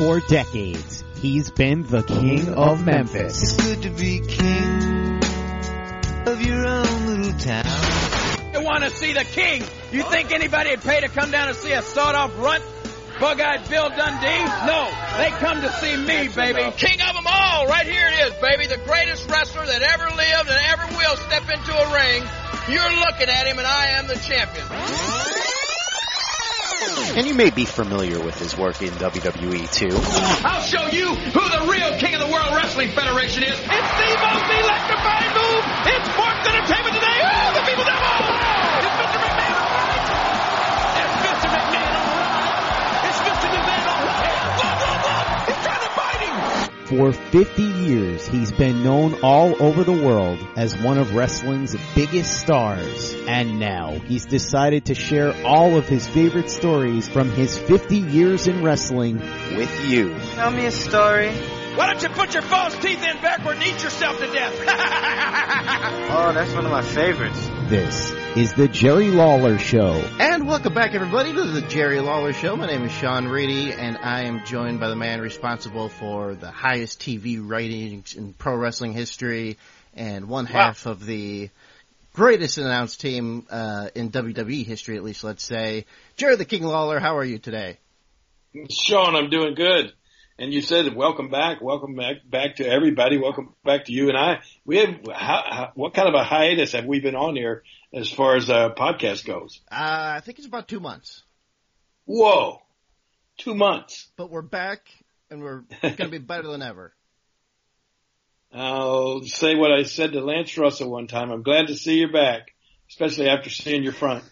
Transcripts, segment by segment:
For decades, he's been the king of Memphis. It's good to be king of your own little town. You want to see the king? You think anybody would pay to come down and see a sawed-off runt? Bug-eyed Bill Dundee? No, they come to see me, baby. King of them all, right here it is, baby. The greatest wrestler that ever lived and ever will step into a ring. You're looking at him, and I am the champion. And you may be familiar with his work in WWE, too. I'll show you who the real king of the World Wrestling Federation is. It's the most electrifying move in sports entertainment today. Oh, the people devil! Is Mr. McMahon all right? Is Mr. McMahon all right? Is Mr. McMahon all right? Look! He's trying to bite him! For 50 years, he's been known all over the world as one of wrestling's biggest stars. And now, he's decided to share all of his favorite stories from his 50 years in wrestling With you. Tell me a story. Why don't you put your false teeth in backward and eat yourself to death? Oh, that's one of my favorites. This is the Jerry Lawler Show. And welcome back, everybody, to the Jerry Lawler Show. My name is Sean Reedy, and I am joined by the man responsible for the highest TV ratings in pro wrestling history and one half of the greatest announced team in WWE history, at least, let's say. Jerry the King Lawler, how are you today? Sean, I'm doing good. And you said welcome back to everybody. Welcome back to you and I. We have what kind of a hiatus have we been on here as far as podcast goes? I think it's about 2 months. Whoa, 2 months. But we're back, and we're going to be better than ever. I'll say what I said to Lance Russell one time. I'm glad to see you back, especially after seeing your front.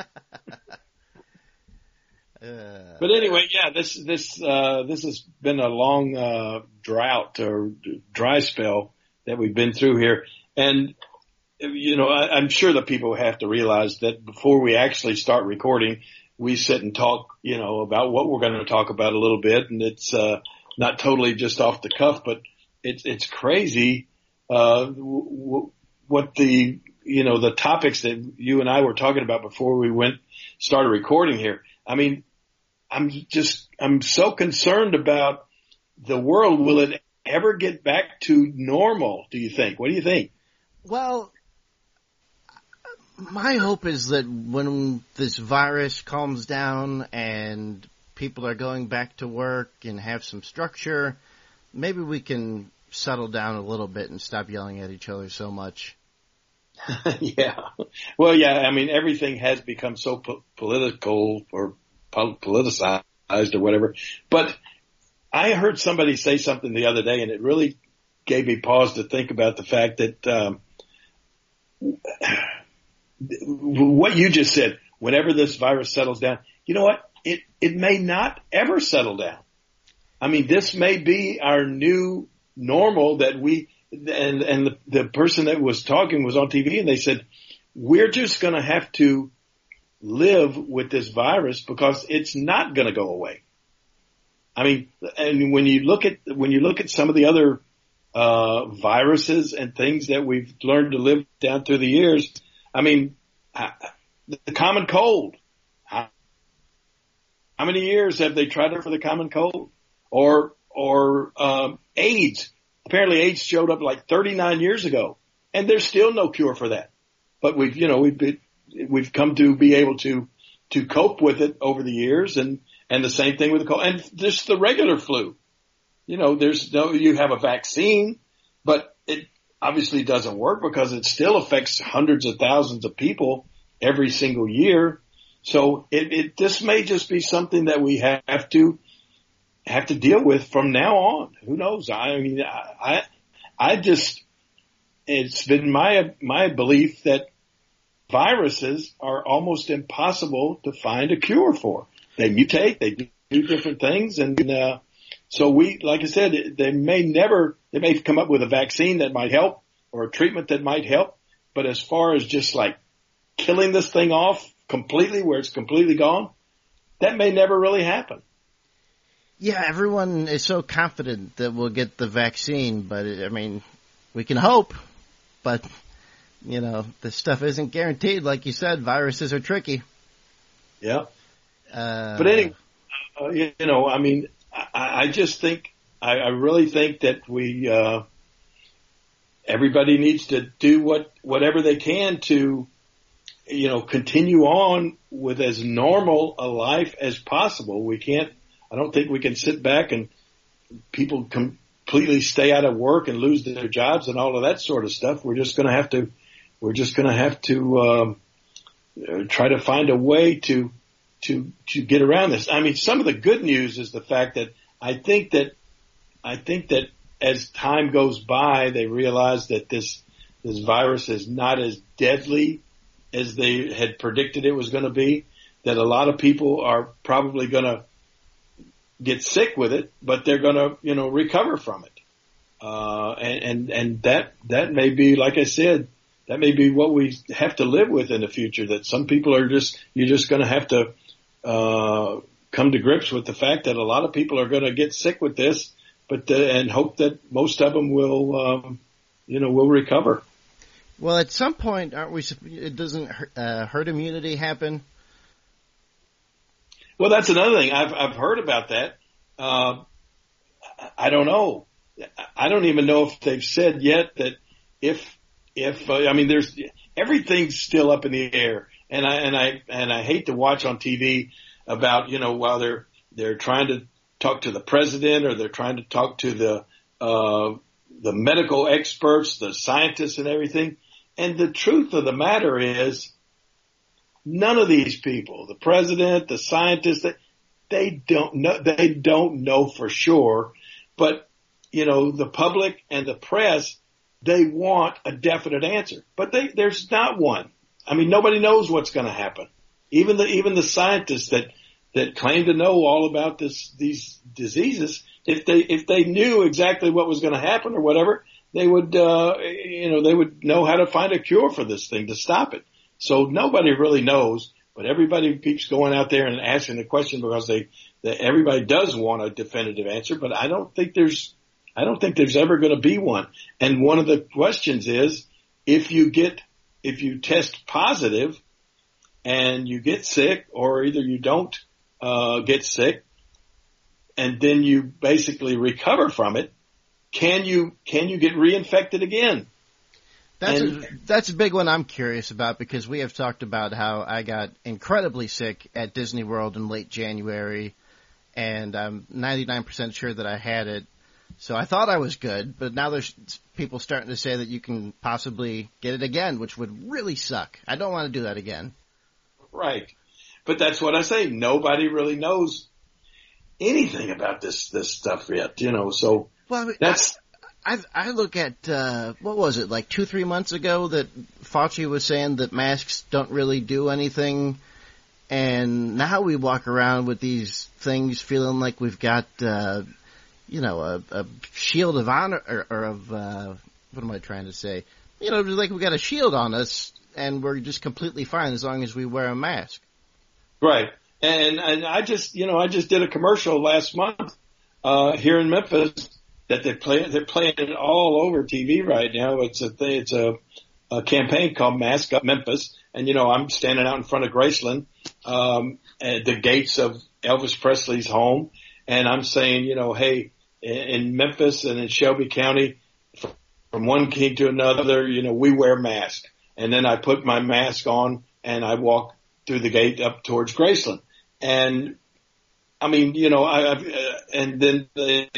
But anyway, yeah, this has been a long drought or dry spell that we've been through here, and you know, I'm sure that people have to realize that before we actually start recording, we sit and talk, you know, about what we're going to talk about a little bit, and it's not totally just off the cuff, but it's crazy what the topics that you and I were talking about before we started recording here. I mean, I'm so concerned about the world. Will it ever get back to normal, do you think? What do you think? Well, my hope is that when this virus calms down and people are going back to work and have some structure, maybe we can settle down a little bit and stop yelling at each other so much. Yeah. Well, yeah, I mean, everything has become so political or politicized or whatever. But I heard somebody say something the other day, and it really gave me pause to think about the fact that what you just said, whenever this virus settles down, you know what? It may not ever settle down. I mean, this may be our new normal that and the person that was talking was on TV, and they said, we're just going to have to live with this virus because it's not going to go away. I mean, and when you look at some of the other viruses and things that we've learned to live down through the years, I mean, the common cold. How many years have they tried it for the common cold? Or AIDS. Apparently AIDS showed up like 39 years ago, and there's still no cure for that. But we've come to be able to cope with it over the years, and the same thing with the cold, and just the regular flu. You know, you have a vaccine, but it obviously doesn't work because it still affects hundreds of thousands of people every single year. So this may just be something that we have to deal with from now on. Who knows? I mean, it's been my belief that viruses are almost impossible to find a cure for. They mutate, they do different things, and so like I said, they may come up with a vaccine that might help or a treatment that might help, but as far as just like killing this thing off completely, where it's completely gone, that may never really happen. Yeah, everyone is so confident that we'll get the vaccine, but I mean, we can hope, but you know, this stuff isn't guaranteed. Like you said, viruses are tricky. Yeah. But anyway, you know, I mean, I just think, I really think that everybody needs to do whatever they can to, continue on with as normal a life as possible. I don't think we can sit back and people completely stay out of work and lose their jobs and all of that sort of stuff. We're just going to have to try to find a way to get around this. I mean, some of the good news is the fact that I think that as time goes by, they realize that this virus is not as deadly as they had predicted it was going to be, that a lot of people are probably going to get sick with it, but they're going to, recover from it. And that may be, like I said, that may be what we have to live with in the future, that some people you're just going to have to, come to grips with the fact that a lot of people are going to get sick with this, and hope that most of them will recover. Well, at some point, it doesn't herd immunity happen? Well, that's another thing. I've heard about that. I don't know. I don't even know if they've said yet that if there's everything's still up in the air, and I hate to watch on TV about while they're trying to talk to the president or they're trying to talk to the medical experts, the scientists, and everything. And the truth of the matter is, none of these people, the president, the scientists, they don't know for sure. But, the public and the press, they want a definite answer. But there's not one. I mean, nobody knows what's going to happen. Even the scientists that claim to know all about these diseases, if they knew exactly what was going to happen or whatever, they would know how to find a cure for this thing to stop it. So nobody really knows, but everybody keeps going out there and asking the question because everybody does want a definitive answer, but I don't think there's ever going to be one. And one of the questions is, if you test positive and you get sick, or either you don't get sick and then you basically recover from it, can you get reinfected again? That's a big one I'm curious about, because we have talked about how I got incredibly sick at Disney World in late January, and I'm 99% sure that I had it. So I thought I was good, but now there's people starting to say that you can possibly get it again, which would really suck. I don't want to do that again. Right. But that's what I say. Nobody really knows anything about this stuff yet, so well, that's... I look at, what was it, like 2-3 months ago that Fauci was saying that masks don't really do anything, and now we walk around with these things feeling like we've got, a shield of honor, or of, what am I trying to say? Like we got a shield on us, and we're just completely fine as long as we wear a mask. Right. And I just did a commercial last month, here in Memphis, that they're playing it all over TV right now. It's a campaign called Mask Up Memphis. And, I'm standing out in front of Graceland, at the gates of Elvis Presley's home. And I'm saying, hey, in Memphis and in Shelby County, from one king to another, we wear masks. And then I put my mask on and I walk through the gate up towards Graceland. And I mean, and then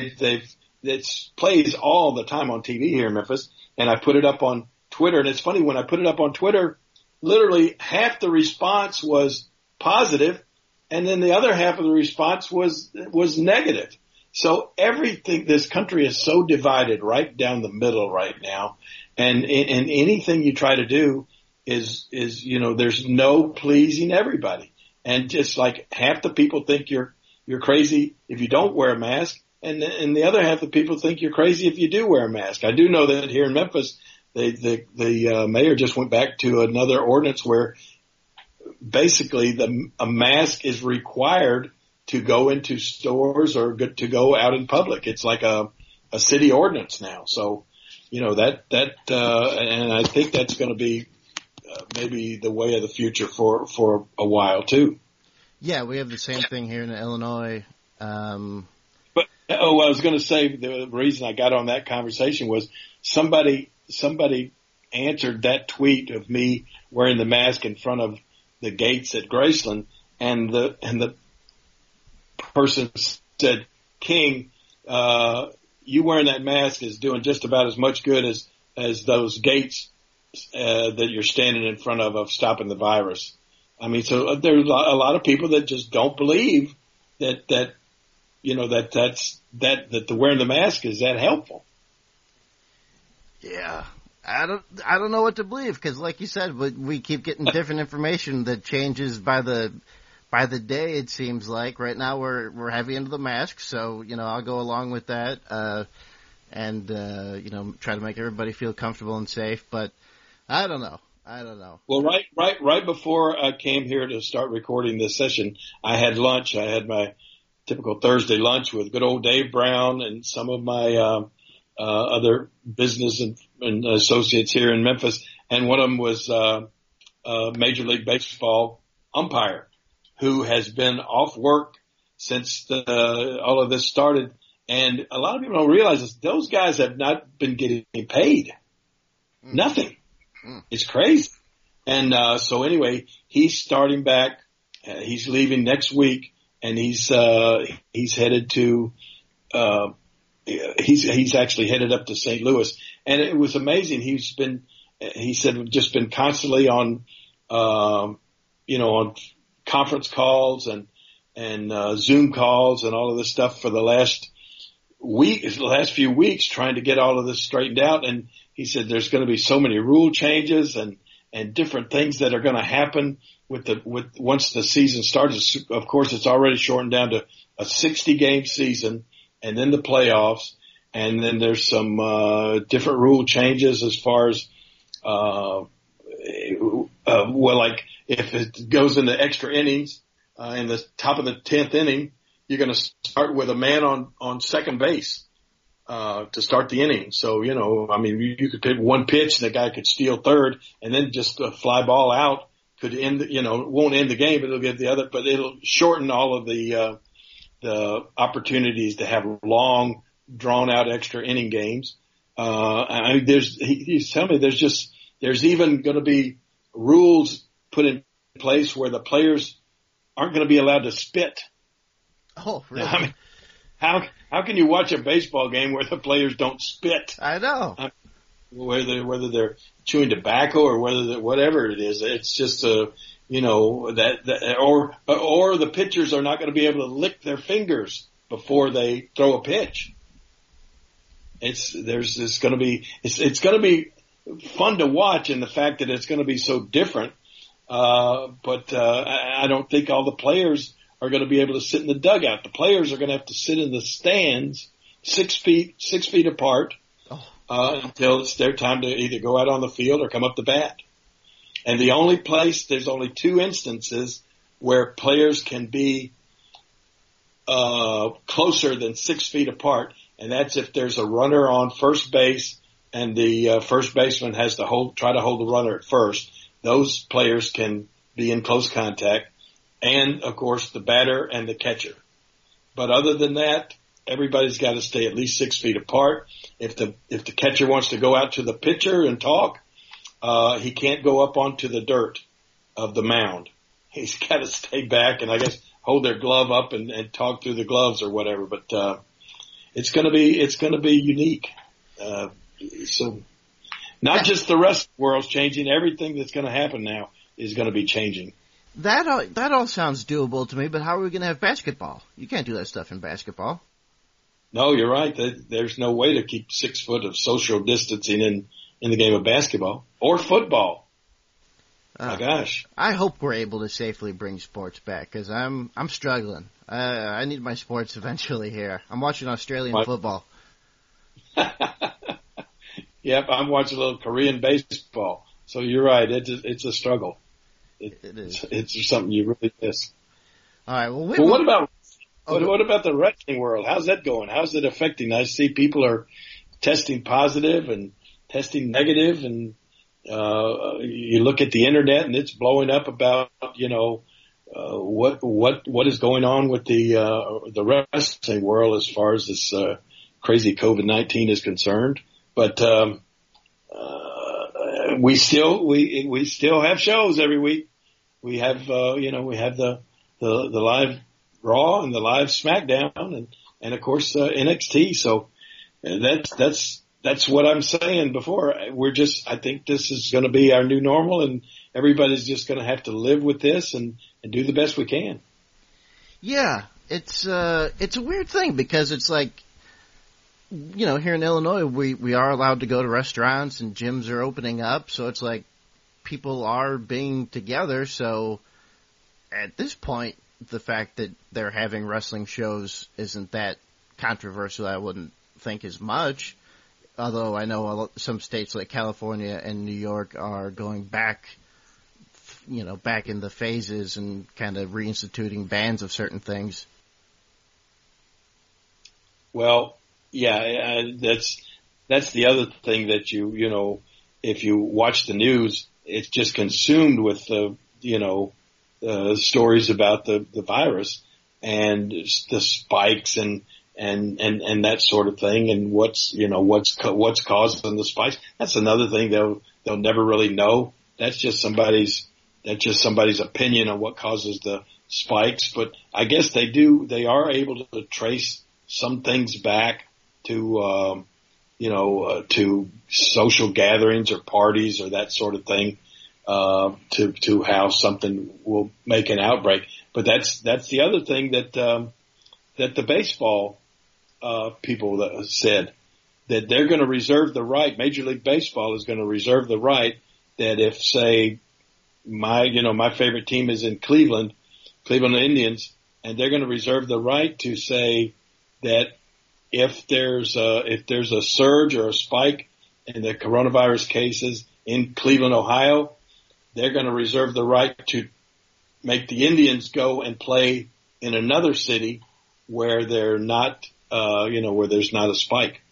it plays all the time on TV here in Memphis, and I put it up on Twitter. And it's funny, when I put it up on Twitter, literally half the response was positive, and then the other half of the response was negative. So everything, this country is so divided right down the middle right now, and anything you try to do is there's no pleasing everybody, and just like half the people think you're crazy if you don't wear a mask. And the other half of the people think you're crazy if you do wear a mask. I do know that here in Memphis, the mayor just went back to another ordinance where basically a mask is required to go into stores or to go out in public. It's like a city ordinance now. So, and I think that's going to be maybe the way of the future for a while too. Yeah, we have the same thing here in Illinois. was going to say the reason I got on that conversation was somebody answered that tweet of me wearing the mask in front of the gates at Graceland, and the person said, King, you wearing that mask is doing just about as much good as those gates that you're standing in front of stopping the virus. I mean, so there's a lot of people that just don't believe that the wearing the mask is that helpful. Yeah. I don't know what to believe, because like you said, we keep getting different information that changes by the day, it seems like. Right now we're heavy into the mask, so, I'll go along with that, and try to make everybody feel comfortable and safe, but I don't know. Well, right before I came here to start recording this session, I had lunch. I had my typical Thursday lunch with good old Dave Brown and some of my other business and associates here in Memphis, and one of them was Major League Baseball umpire who has been off work since all of this started. And a lot of people don't realize this. Those guys have not been getting paid. Nothing. It's crazy. And so anyway, he's starting back. He's leaving next week, and he's headed to he's actually headed up to St. Louis. And it was amazing. He said just been constantly on on conference calls and Zoom calls and all of this stuff for the last few weeks, trying to get all of this straightened out. And he said there's going to be so many rule changes and different things that are going to happen once the season starts. Of course, it's already shortened down to a 60-game season, and then the playoffs, and then there's some different rule changes as far as like if it goes into extra innings in the top of the 10th inning, you're going to start with a man on second base to start the inning. So, you could pick one pitch and the guy could steal third, and then just a fly ball out could end, won't end the game, but it'll get the other, but it'll shorten all of the opportunities to have long, drawn out extra inning games. He's telling me there's even going to be rules put in place where the players aren't going to be allowed to spit. Oh, really? I mean, how can you watch a baseball game where the players don't spit? I know. Whether they're chewing tobacco or whatever it is, it's just or the pitchers are not going to be able to lick their fingers before they throw a pitch. It's going to be fun to watch in the fact that it's going to be so different. But I don't think all the players are going to be able to sit in the dugout. The players are going to have to sit in the stands 6 feet apart until it's their time to either go out on the field or come up to bat. And there's only 2 instances where players can be closer than 6 feet apart, and that's if there's a runner on first base and the first baseman has to try to hold the runner at first. Those players can be in close contact, and of course the batter and the catcher. But other than that, everybody's got to stay at least 6 feet apart. If the catcher wants to go out to the pitcher and talk, he can't go up onto the dirt of the mound. He's got to stay back and I guess hold their glove up and talk through the gloves or whatever. But it's going to be unique. So not just the rest of the world's changing. Everything that's going to happen now is going to be changing. That all sounds doable to me, but how are we going to have basketball? You can't do that stuff in basketball. No, you're right. There's no way to keep 6 foot of social distancing in the game of basketball or football. My gosh. I hope we're able to safely bring sports back, because I'm struggling. I need my sports eventually here. I'm watching Australian football. Yep, I'm watching a little Korean baseball. So you're right. It's a struggle. It is. It's something you really miss. All right. Well, what about the wrestling world? How's that going? How's it affecting? I see people are testing positive and testing negative, and you look at the internet and it's blowing up about what is going on with the wrestling world as far as this crazy COVID-19 is concerned. But we still have shows every week. We have we have the live Raw and the live SmackDown and of course NXT. So that's what I'm saying before. I think this is going to be our new normal, and everybody's just going to have to live with this and do the best we can. Yeah, it's a weird thing because it's like, here in Illinois, we are allowed to go to restaurants and gyms are opening up. So it's like people are being together. So at this point, the fact that they're having wrestling shows isn't that controversial. I wouldn't think as much. Although I know some states like California and New York are going back in the phases and kind of reinstituting bans of certain things. Well, yeah, that's the other thing that if you watch the news, it's just consumed with stories about the virus and the spikes and that sort of thing, and what's causing the spikes. That's another thing they'll never really know. That's just somebody's opinion on what causes the spikes. But I guess they are able to trace some things back to to social gatherings or parties or that sort of thing, to how something will make an outbreak. But that's the other thing that the baseball people said, that they're going to reserve the right. Major League Baseball is going to reserve the right that if, say, my favorite team is in Cleveland Indians, and they're going to reserve the right to say that if there's a surge or a spike in the coronavirus cases in Cleveland, Ohio, they're going to reserve the right to make the Indians go and play in another city where they're not, where there's not a spike.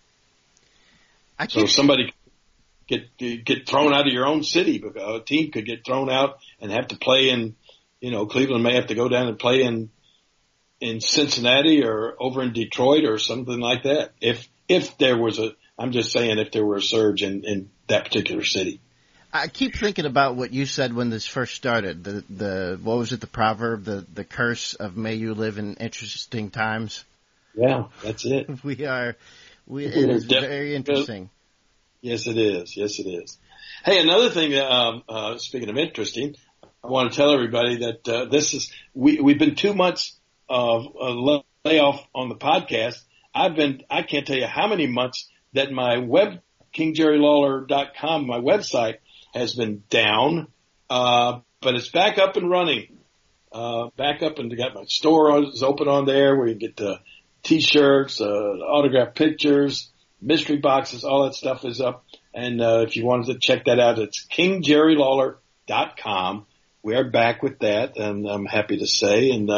So somebody get thrown out of your own city. A team could get thrown out and have to play in, Cleveland may have to go down and play in Cincinnati or over in Detroit or something like that. If there was if there were a surge in that particular city. I keep thinking about what you said when this first started. What was it? The proverb, the curse of may you live in interesting times. Yeah, that's it. It is very interesting. Yes, it is. Yes, it is. Hey, another thing, speaking of interesting, I want to tell everybody that, we've been 2 months of layoff on the podcast. I can't tell you how many months that my KingJerryLawler.com, my website, has been down, but it's back up and running. Back up, and got my store is open on there where you get the T-shirts, autographed pictures, mystery boxes, all that stuff is up. And if you wanted to check that out, it's KingJerryLawler.com. We are back with that, and I'm happy to say. And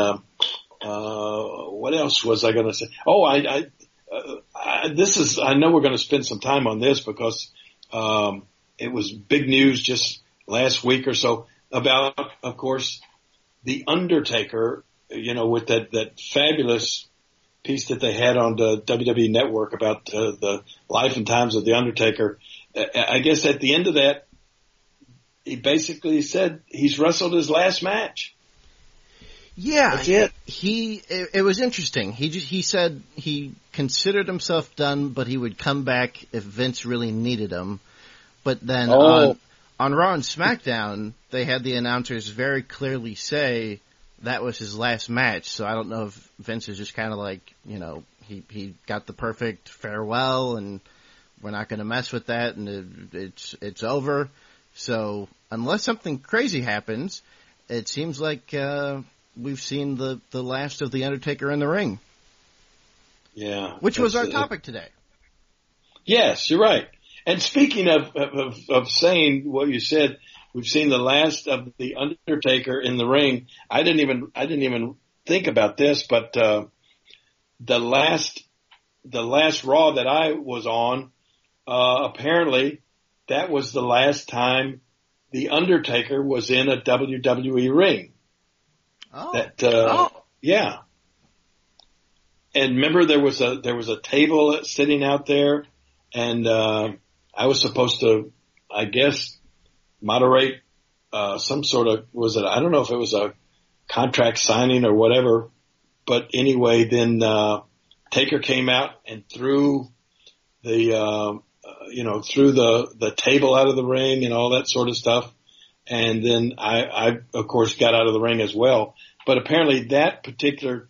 what else was I going to say? Oh, I know we're going to spend some time on this because it was big news just last week or so about, of course, The Undertaker, with that fabulous piece that they had on the WWE Network about the life and times of The Undertaker. I guess at the end of that, he basically said he's wrestled his last match. Yeah, that's it. It was interesting. He said he considered himself done, but he would come back if Vince really needed him. But then on Raw and SmackDown, they had the announcers very clearly say that was his last match. So I don't know if Vince is just kind of like, he got the perfect farewell and we're not going to mess with that, and it's over. So unless something crazy happens, it seems like we've seen the last of The Undertaker in the ring. Yeah. Which was our topic today. Yes, you're right. And speaking of saying what you said, we've seen the last of The Undertaker in the ring. I didn't even think about this, but the last Raw that I was on, apparently that was the last time The Undertaker was in a WWE ring. Yeah. And remember, there was a table sitting out there, and I was supposed to, I guess, moderate some sort of, I don't know if it was a contract signing or whatever, but anyway, then Taker came out and threw the table out of the ring and all that sort of stuff, and then I of course got out of the ring as well. But apparently that particular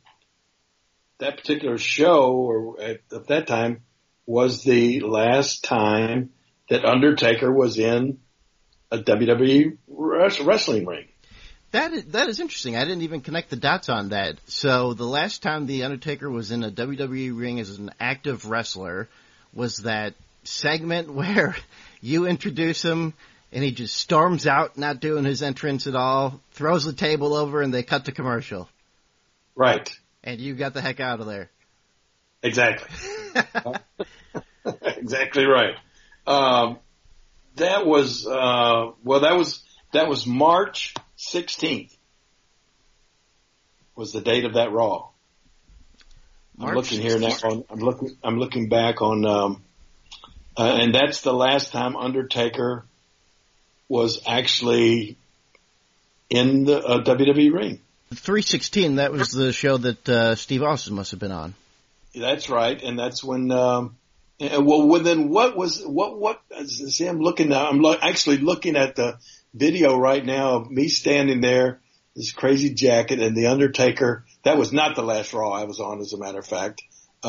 show, or at that time, was the last time that Undertaker was in a WWE wrestling ring. That is interesting. I didn't even connect the dots on that. So the last time the Undertaker was in a WWE ring as an active wrestler was that segment where you introduce him and he just storms out, not doing his entrance at all, throws the table over, and they cut to commercial. Right. And you got the heck out of there. Exactly. Exactly right. That was March 16th was the date of that Raw. I'm looking here now. I'm looking back on, and that's the last time Undertaker was actually in the WWE ring. 316. That was the show that Steve Austin must have been on. That's right, and that's when. Then what? See, I'm looking now. I'm actually looking at the video right now of me standing there, this crazy jacket, and the Undertaker. That was not the last Raw I was on, as a matter of fact.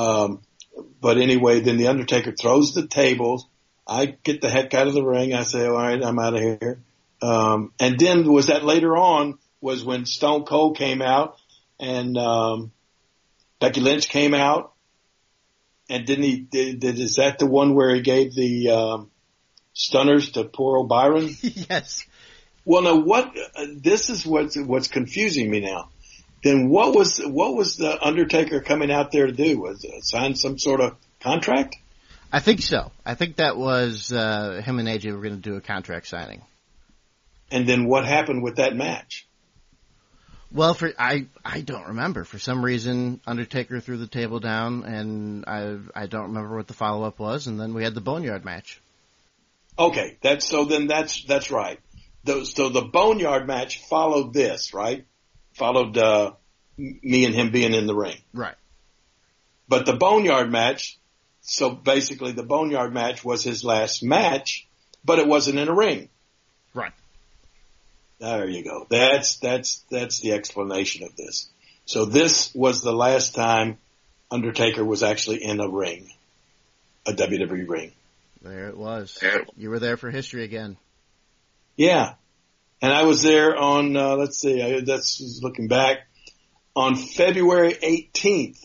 But anyway, then the Undertaker throws the tables. I get the heck out of the ring. I say, all right, I'm out of here. And then was that later on was when Stone Cold came out and Becky Lynch came out. And is that the one where he gave the stunners to poor old Byron? Yes. Well, now this is what's confusing me now. Then what was the Undertaker coming out there to do? Was it sign some sort of contract? I think so. I think that was him and AJ were going to do a contract signing. And then what happened with that match? Well, I don't remember. For some reason, Undertaker threw the table down, and I don't remember what the follow-up was, and then we had the Boneyard match. Okay, that's right. So the Boneyard match followed this, right? Followed me and him being in the ring. Right. But the Boneyard match, so basically the Boneyard match was his last match, but it wasn't in a ring. Right. There you go. That's the explanation of this. So this was the last time Undertaker was actually in a ring, a WWE ring. There it was. You were there for history again. Yeah. And I was there on, that's looking back, on February 18th,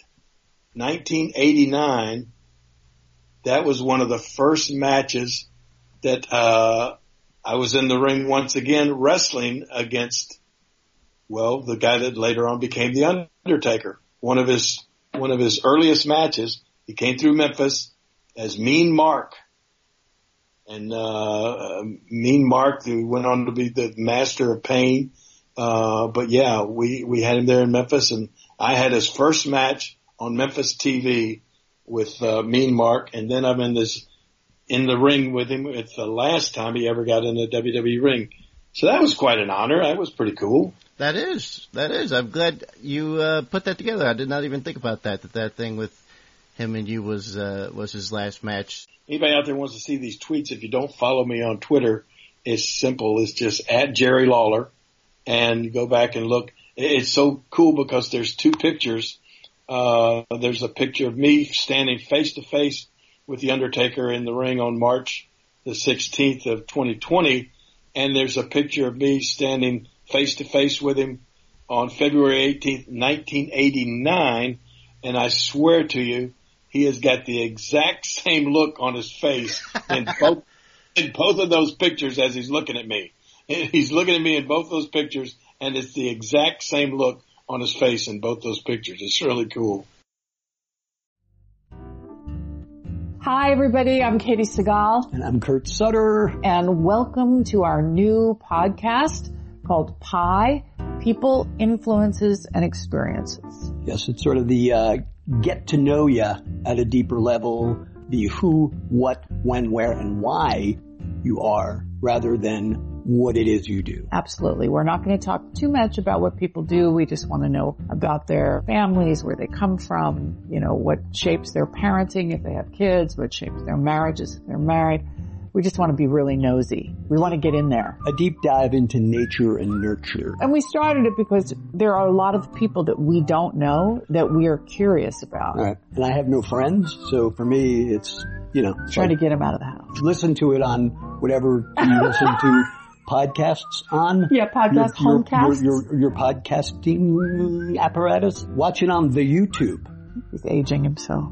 1989. That was one of the first matches that, I was in the ring once again wrestling against, the guy that later on became The Undertaker. One of his earliest matches, he came through Memphis as Mean Mark. And, Mean Mark, who went on to be the Master of Pain. But yeah, we had him there in Memphis, and I had his first match on Memphis TV with, Mean Mark. And then I'm in the ring with him. It's the last time he ever got in a WWE ring. So that was quite an honor. That was pretty cool. That is. I'm glad you put that together. I did not even think about that thing with him and you was his last match. Anybody out there wants to see these tweets, if you don't follow me on Twitter, it's simple. It's just at Jerry Lawler, and you go back and look. It's so cool because there's two pictures. There's a picture of me standing face to face with The Undertaker in the ring on March the 16th of 2020. And there's a picture of me standing face to face with him on February 18th, 1989. And I swear to you, he has got the exact same look on his face in both of those pictures as he's looking at me. He's looking at me in both those pictures, and it's the exact same look on his face in both those pictures. It's really cool. Hi, everybody. I'm Katie Segal. And I'm Kurt Sutter. And welcome to our new podcast called Pi, people, influences, and experiences. Yes, it's sort of the get to know you at a deeper level, the who, what, when, where, and why you are, rather than what it is you do. Absolutely. We're not going to talk too much about what people do. We just want to know about their families, where they come from, what shapes their parenting if they have kids, what shapes their marriages if they're married. We just want to be really nosy. We want to get in there. A deep dive into nature and nurture. And we started it because there are a lot of people that we don't know that we are curious about. All right. And I have no friends, so for me, it's, trying to get them out of the house. Listen to it on whatever you listen to podcasts on. Yeah, podcast, homecasts. Your podcasting apparatus. Watch it on the YouTube. He's aging himself.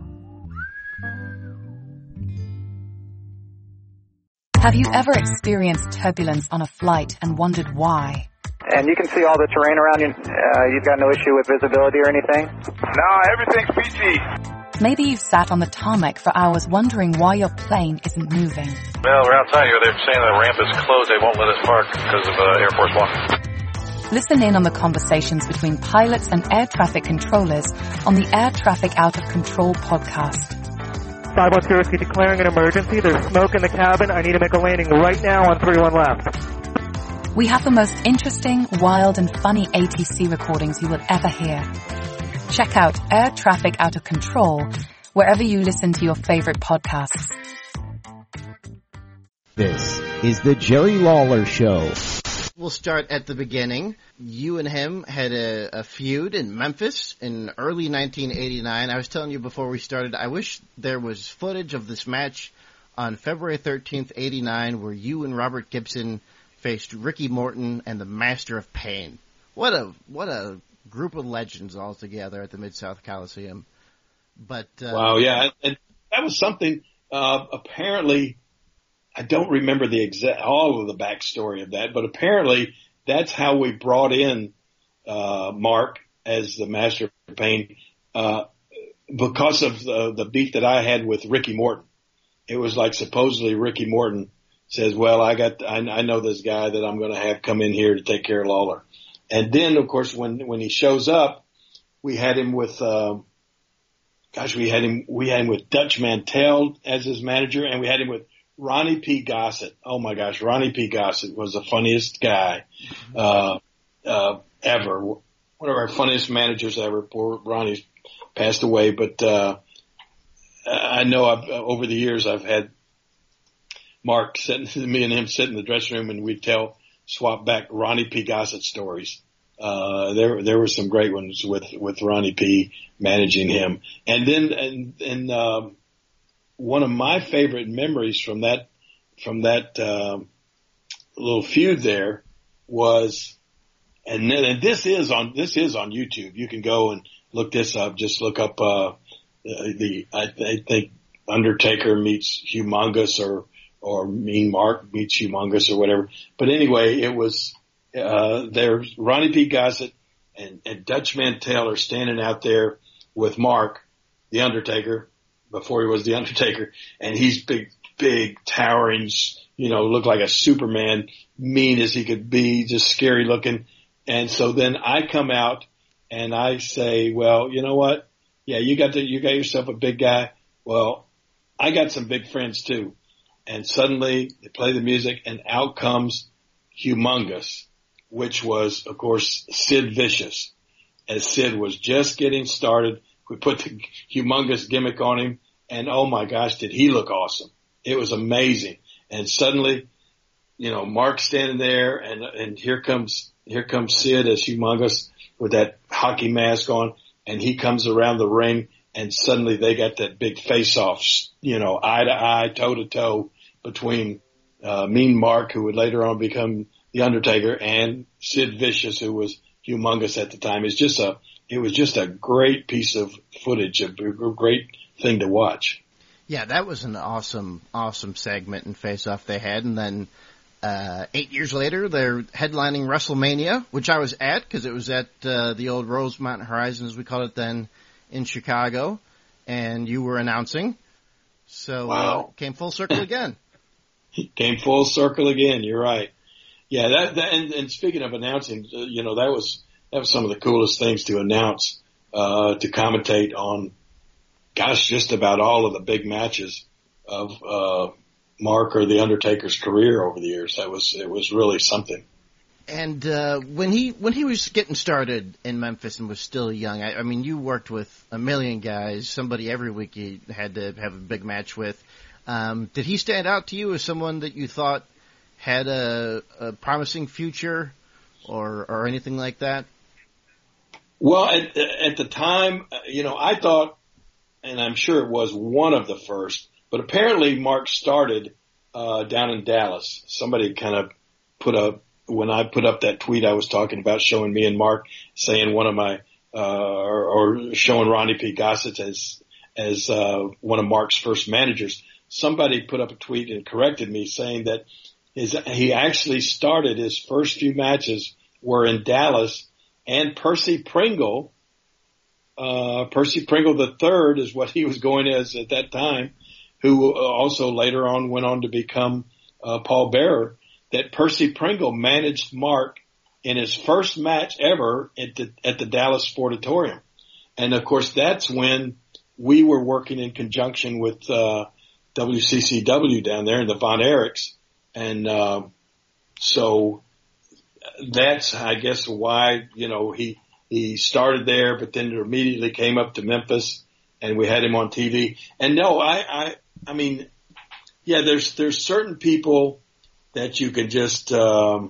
Have you ever experienced turbulence on a flight and wondered why? And you can see all the terrain around you. You've got no issue with visibility or anything? No, everything's PG. Maybe you've sat on the tarmac for hours wondering why your plane isn't moving. Well, we're outside here. They're saying the ramp is closed. They won't let us park because of Air Force One. Listen in on the conversations between pilots and air traffic controllers on the Air Traffic Out of Control podcast. 510 Whiskey declaring an emergency. There's smoke in the cabin. I need to make a landing right now on 31 left. We have the most interesting, wild, and funny ATC recordings you will ever hear. Check out Air Traffic Out of Control wherever you listen to your favorite podcasts. This is the Jerry Lawler Show. We'll start at the beginning. You and him had a feud in Memphis in early 1989. I was telling you before we started, I wish there was footage of this match on February 13th, 89, where you and Robert Gibson faced Ricky Morton and the Master of Pain. What a group of legends all together at the Mid-South Coliseum. But wow, yeah, and that was something. Apparently, I don't remember all of the backstory of that, but apparently that's how we brought in Mark as the Master of Pain because of the beef that I had with Ricky Morton. It was like supposedly Ricky Morton says, "Well, I know this guy that I'm going to have come in here to take care of Lawler." And then, of course, when he shows up, we had him with we had him with Dutch Mantell as his manager, and we had him with Ronnie P. Gossett. Oh my gosh, Ronnie P. Gossett was the funniest guy ever. One of our funniest managers ever. Poor Ronnie's passed away, but I know over the years I've had Mark me and him sit in the dressing room, and we'd swap back Ronnie P. Gossett stories. There were some great ones with Ronnie P. managing him, and then one of my favorite memories from that little feud there was, and this is on YouTube. You can go and look this up. Just look up I think Undertaker meets Humongous or Mean Mark meets Humongous or whatever. But anyway, it was there's Ronnie P. Gossett and Dutch Mantell are standing out there with Mark, the Undertaker, before he was the Undertaker, and he's big, towering, looked like a Superman, mean as he could be, just scary looking. And so then I come out and I say, well, you know what? Yeah, you got yourself a big guy. Well, I got some big friends too. And suddenly they play the music and out comes Humongous, which was, of course, Sid Vicious. As Sid was just getting started, we put the Humongous gimmick on him, and oh my gosh, did he look awesome. It was amazing. And suddenly, Mark's standing there, and here comes Sid as Humongous with that hockey mask on, and he comes around the ring, and suddenly they got that big face-off, eye to eye, toe to toe between Mean Mark, who would later on become the Undertaker, and Sid Vicious, who was Humongous at the time. It was just a great piece of footage, a great thing to watch. Yeah, that was an awesome segment and face-off they had. And then 8 years later, they're headlining WrestleMania, which I was at because it was at the old Rosemont Horizon, as we called it then, in Chicago. And you were announcing. So wow. Came full circle again. Came full circle again, you're right. Yeah, and speaking of announcing, that was some of the coolest things to announce, to commentate on, just about all of the big matches of, Mark or the Undertaker's career over the years. It was really something. And, when he was getting started in Memphis and was still young, I mean, you worked with a million guys, somebody every week you had to have a big match with. Did he stand out to you as someone that you thought had a promising future or anything like that? Well, at the time, I thought, and I'm sure it was one of the first, but apparently Mark started down in Dallas. Somebody kind of when I put up that tweet I was talking about, showing me and Mark, saying one of my or showing Ronnie P. Gossett as one of Mark's first managers. Somebody put up a tweet and corrected me, saying that he actually started his first few matches were in Dallas, and Percy Pringle the third is what he was going as at that time, who also later on went on to become Paul Bearer. That Percy Pringle managed Mark in his first match ever at the Dallas Sportatorium, and of course that's when we were working in conjunction with WCCW down there in the Von Erichs. And, so that's, I guess, why, he started there, but then immediately came up to Memphis and we had him on TV. And no, I mean, yeah, there's certain people that you can just, you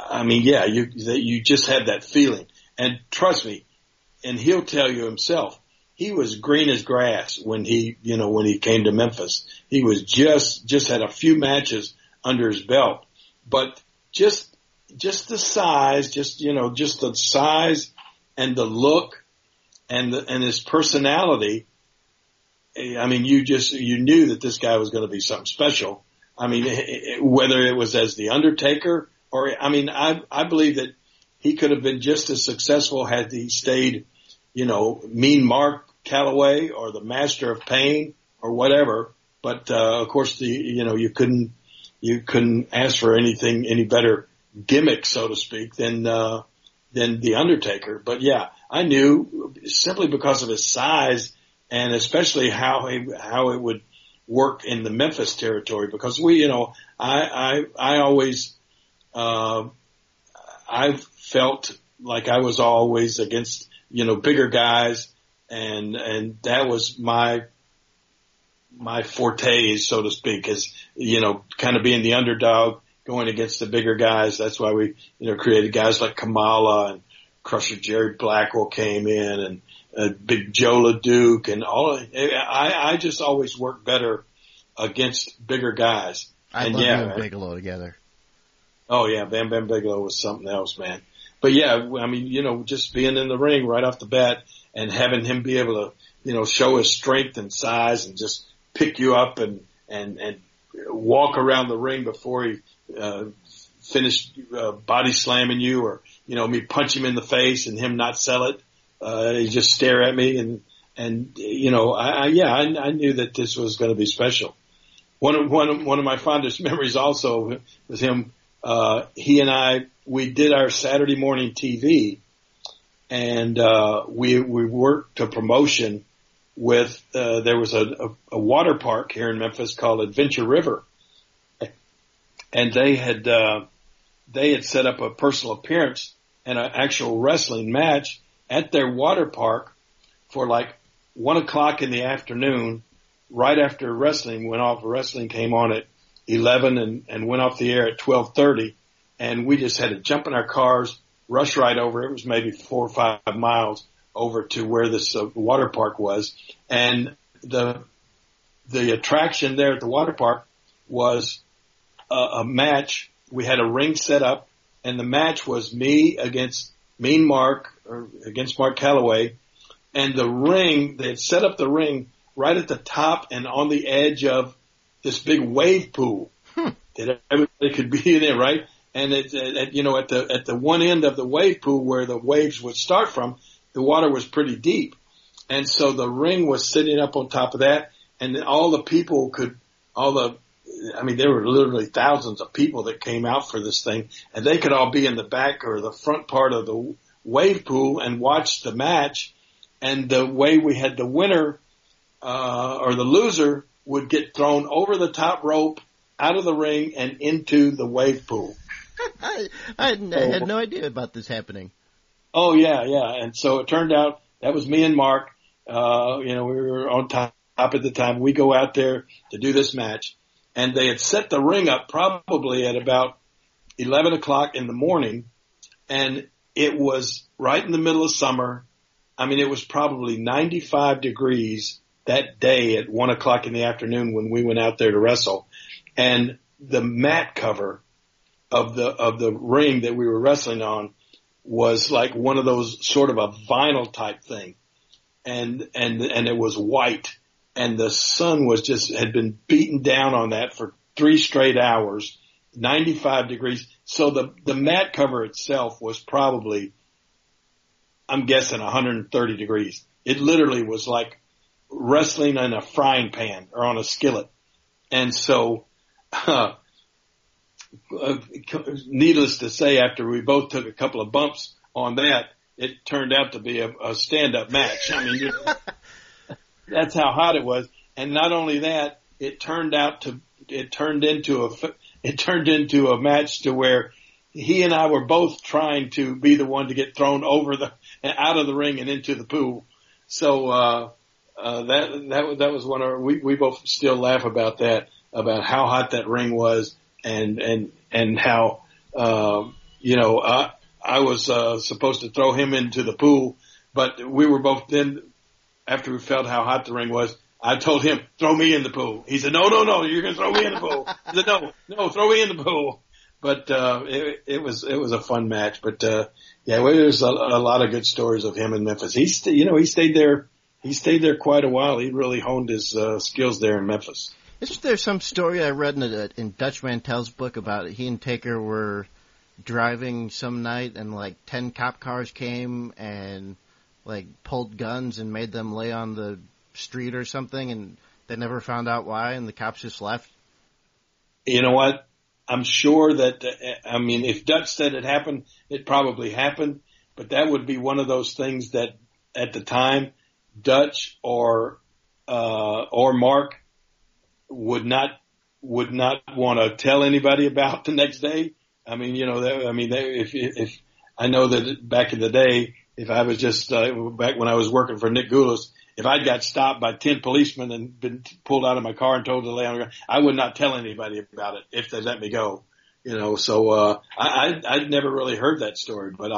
just have that feeling. And trust me, and he'll tell you himself, he was green as grass when he came to Memphis. He was just had a few matches under his belt, but just the size, just the size and the look and his personality. I mean, you knew that this guy was going to be something special. I mean, whether it was as the Undertaker or, I believe that he could have been just as successful had he stayed, Mean Mark Calloway or the Master of Pain or whatever. But, of course, you couldn't ask for any better gimmick, so to speak, than the Undertaker. But yeah, I knew simply because of his size and especially how it would work in the Memphis territory, because I always, I felt like I was always against, bigger guys, and that was my forte, so to speak, is, kind of being the underdog going against the bigger guys. That's why we, created guys like Kamala, and Crusher Jerry Blackwell came in, and Big Joe LeDuc, and all. I just always worked better against bigger guys. I love you and Bigelow together. Oh yeah, Bam Bam Bigelow was something else, man. But yeah, I mean, just being in the ring right off the bat and having him be able to, show his strength and size and just pick you up and walk around the ring before he finished body slamming you, or me punch him in the face and him not sell it. He just stare at me and I knew that this was going to be special. One of my fondest memories also was him. He and I, we did our Saturday morning TV, and we worked a promotion with, there was a water park here in Memphis called Adventure River. And they had set up a personal appearance and an actual wrestling match at their water park for like 1:00 in the afternoon, right after wrestling went off. Wrestling came on at 11 and went off the air at 12:30. And we just had to jump in our cars, rush right over. It was maybe 4 or 5 miles over to where this water park was. And the attraction there at the water park was a match. We had a ring set up, and the match was me against Mean Mark, or against Mark Calloway. And the ring, they had set up the ring right at the top and on the edge of this big wave pool that everybody could be in there, right? And at the one end of the wave pool where the waves would start from, the water was pretty deep. And so the ring was sitting up on top of that, and all the people all the I mean, there were literally thousands of people that came out for this thing, and they could all be in the back or the front part of the wave pool and watch the match. And the way we had the winner, or the loser would get thrown over the top rope, out of the ring, and into the wave pool. I had no idea about this happening. Oh, yeah. And so it turned out that was me and Mark. We were on top at the time. We go out there to do this match, and they had set the ring up probably at about 11 o'clock in the morning, and it was right in the middle of summer. I mean, it was probably 95 degrees that day at 1 o'clock in the afternoon when we went out there to wrestle. And the mat cover of the ring that we were wrestling on was like one of those sort of a vinyl type thing. And it was white, and the sun had been beaten down on that for 3 straight hours, 95 degrees. So the mat cover itself was probably, I'm guessing, 130 degrees. It literally was like wrestling in a frying pan or on a skillet. And so, needless to say, after we both took a couple of bumps on that, it turned out to be a stand-up match. I mean, that's how hot it was. And not only that, it turned into a match to where he and I were both trying to be the one to get thrown out of the ring and into the pool. So, that was one of we both still laugh about that, about how hot that ring was and how, I was supposed to throw him into the pool, but we were both then, after we felt how hot the ring was, I told him, throw me in the pool. He said, no, you're going to throw me in the pool. I said, no, throw me in the pool. But, it was a fun match. But, there's a lot of good stories of him in Memphis. He stayed there quite a while. He really honed his, skills there in Memphis. Isn't there some story I read in Dutch Mantel's book about he and Taker were driving some night and like 10 cop cars came and like pulled guns and made them lay on the street or something, and they never found out why, and the cops just left? You know what? I'm sure that, if Dutch said it happened, it probably happened, but that would be one of those things that at the time, Dutch or Mark would not want to tell anybody about the next day. If I know that back in the day, if I was just, back when I was working for Nick Goulas, if I got stopped by 10 policemen and been pulled out of my car and told to lay on the ground, I would not tell anybody about it if they let me go. So, I'd never really heard that story, but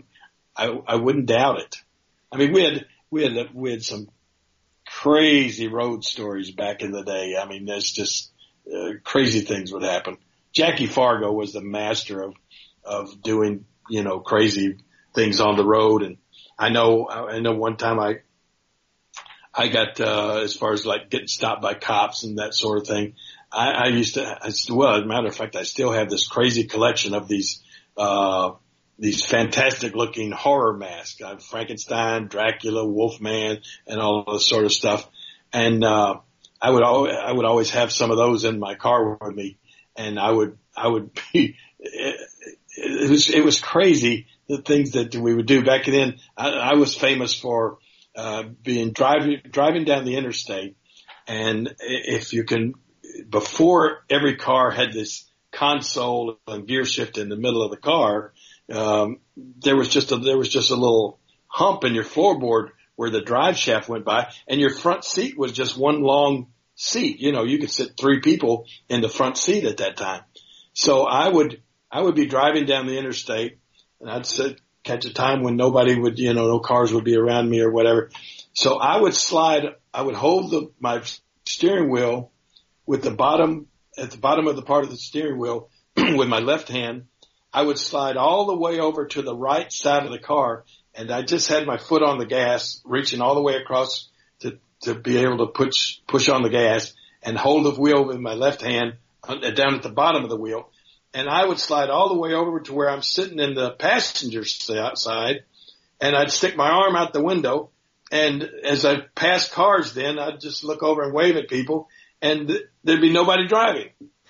I wouldn't doubt it. I mean, we had some crazy road stories back in the day. I mean, there's just, crazy things would happen. Jackie Fargo was the master of doing, crazy things on the road. And I know one time I got, as far as like getting stopped by cops and that sort of thing. As a matter of fact, I still have this crazy collection of these fantastic looking horror masks. Frankenstein, Dracula, Wolfman, and all this sort of stuff. And, I would always have some of those in my car with me. And I would be, it was crazy the things that we would do back then. I was famous for, driving down the interstate. And if you can, before every car had this console and gear shift in the middle of the car, there was just a little hump in your floorboard where the drive shaft went by, and your front seat was just one long seat. You could sit 3 people in the front seat at that time. So I would be driving down the interstate, and I'd catch a time when nobody would, no cars would be around me or whatever. So I would hold my steering wheel at the bottom of the part of the steering wheel with my left hand. I would slide all the way over to the right side of the car, and I just had my foot on the gas, reaching all the way across to be able to push on the gas and hold the wheel with my left hand down at the bottom of the wheel. And I would slide all the way over to where I'm sitting in the passenger side, and I'd stick my arm out the window. And as I passed cars then, I'd just look over and wave at people, and there'd be nobody driving.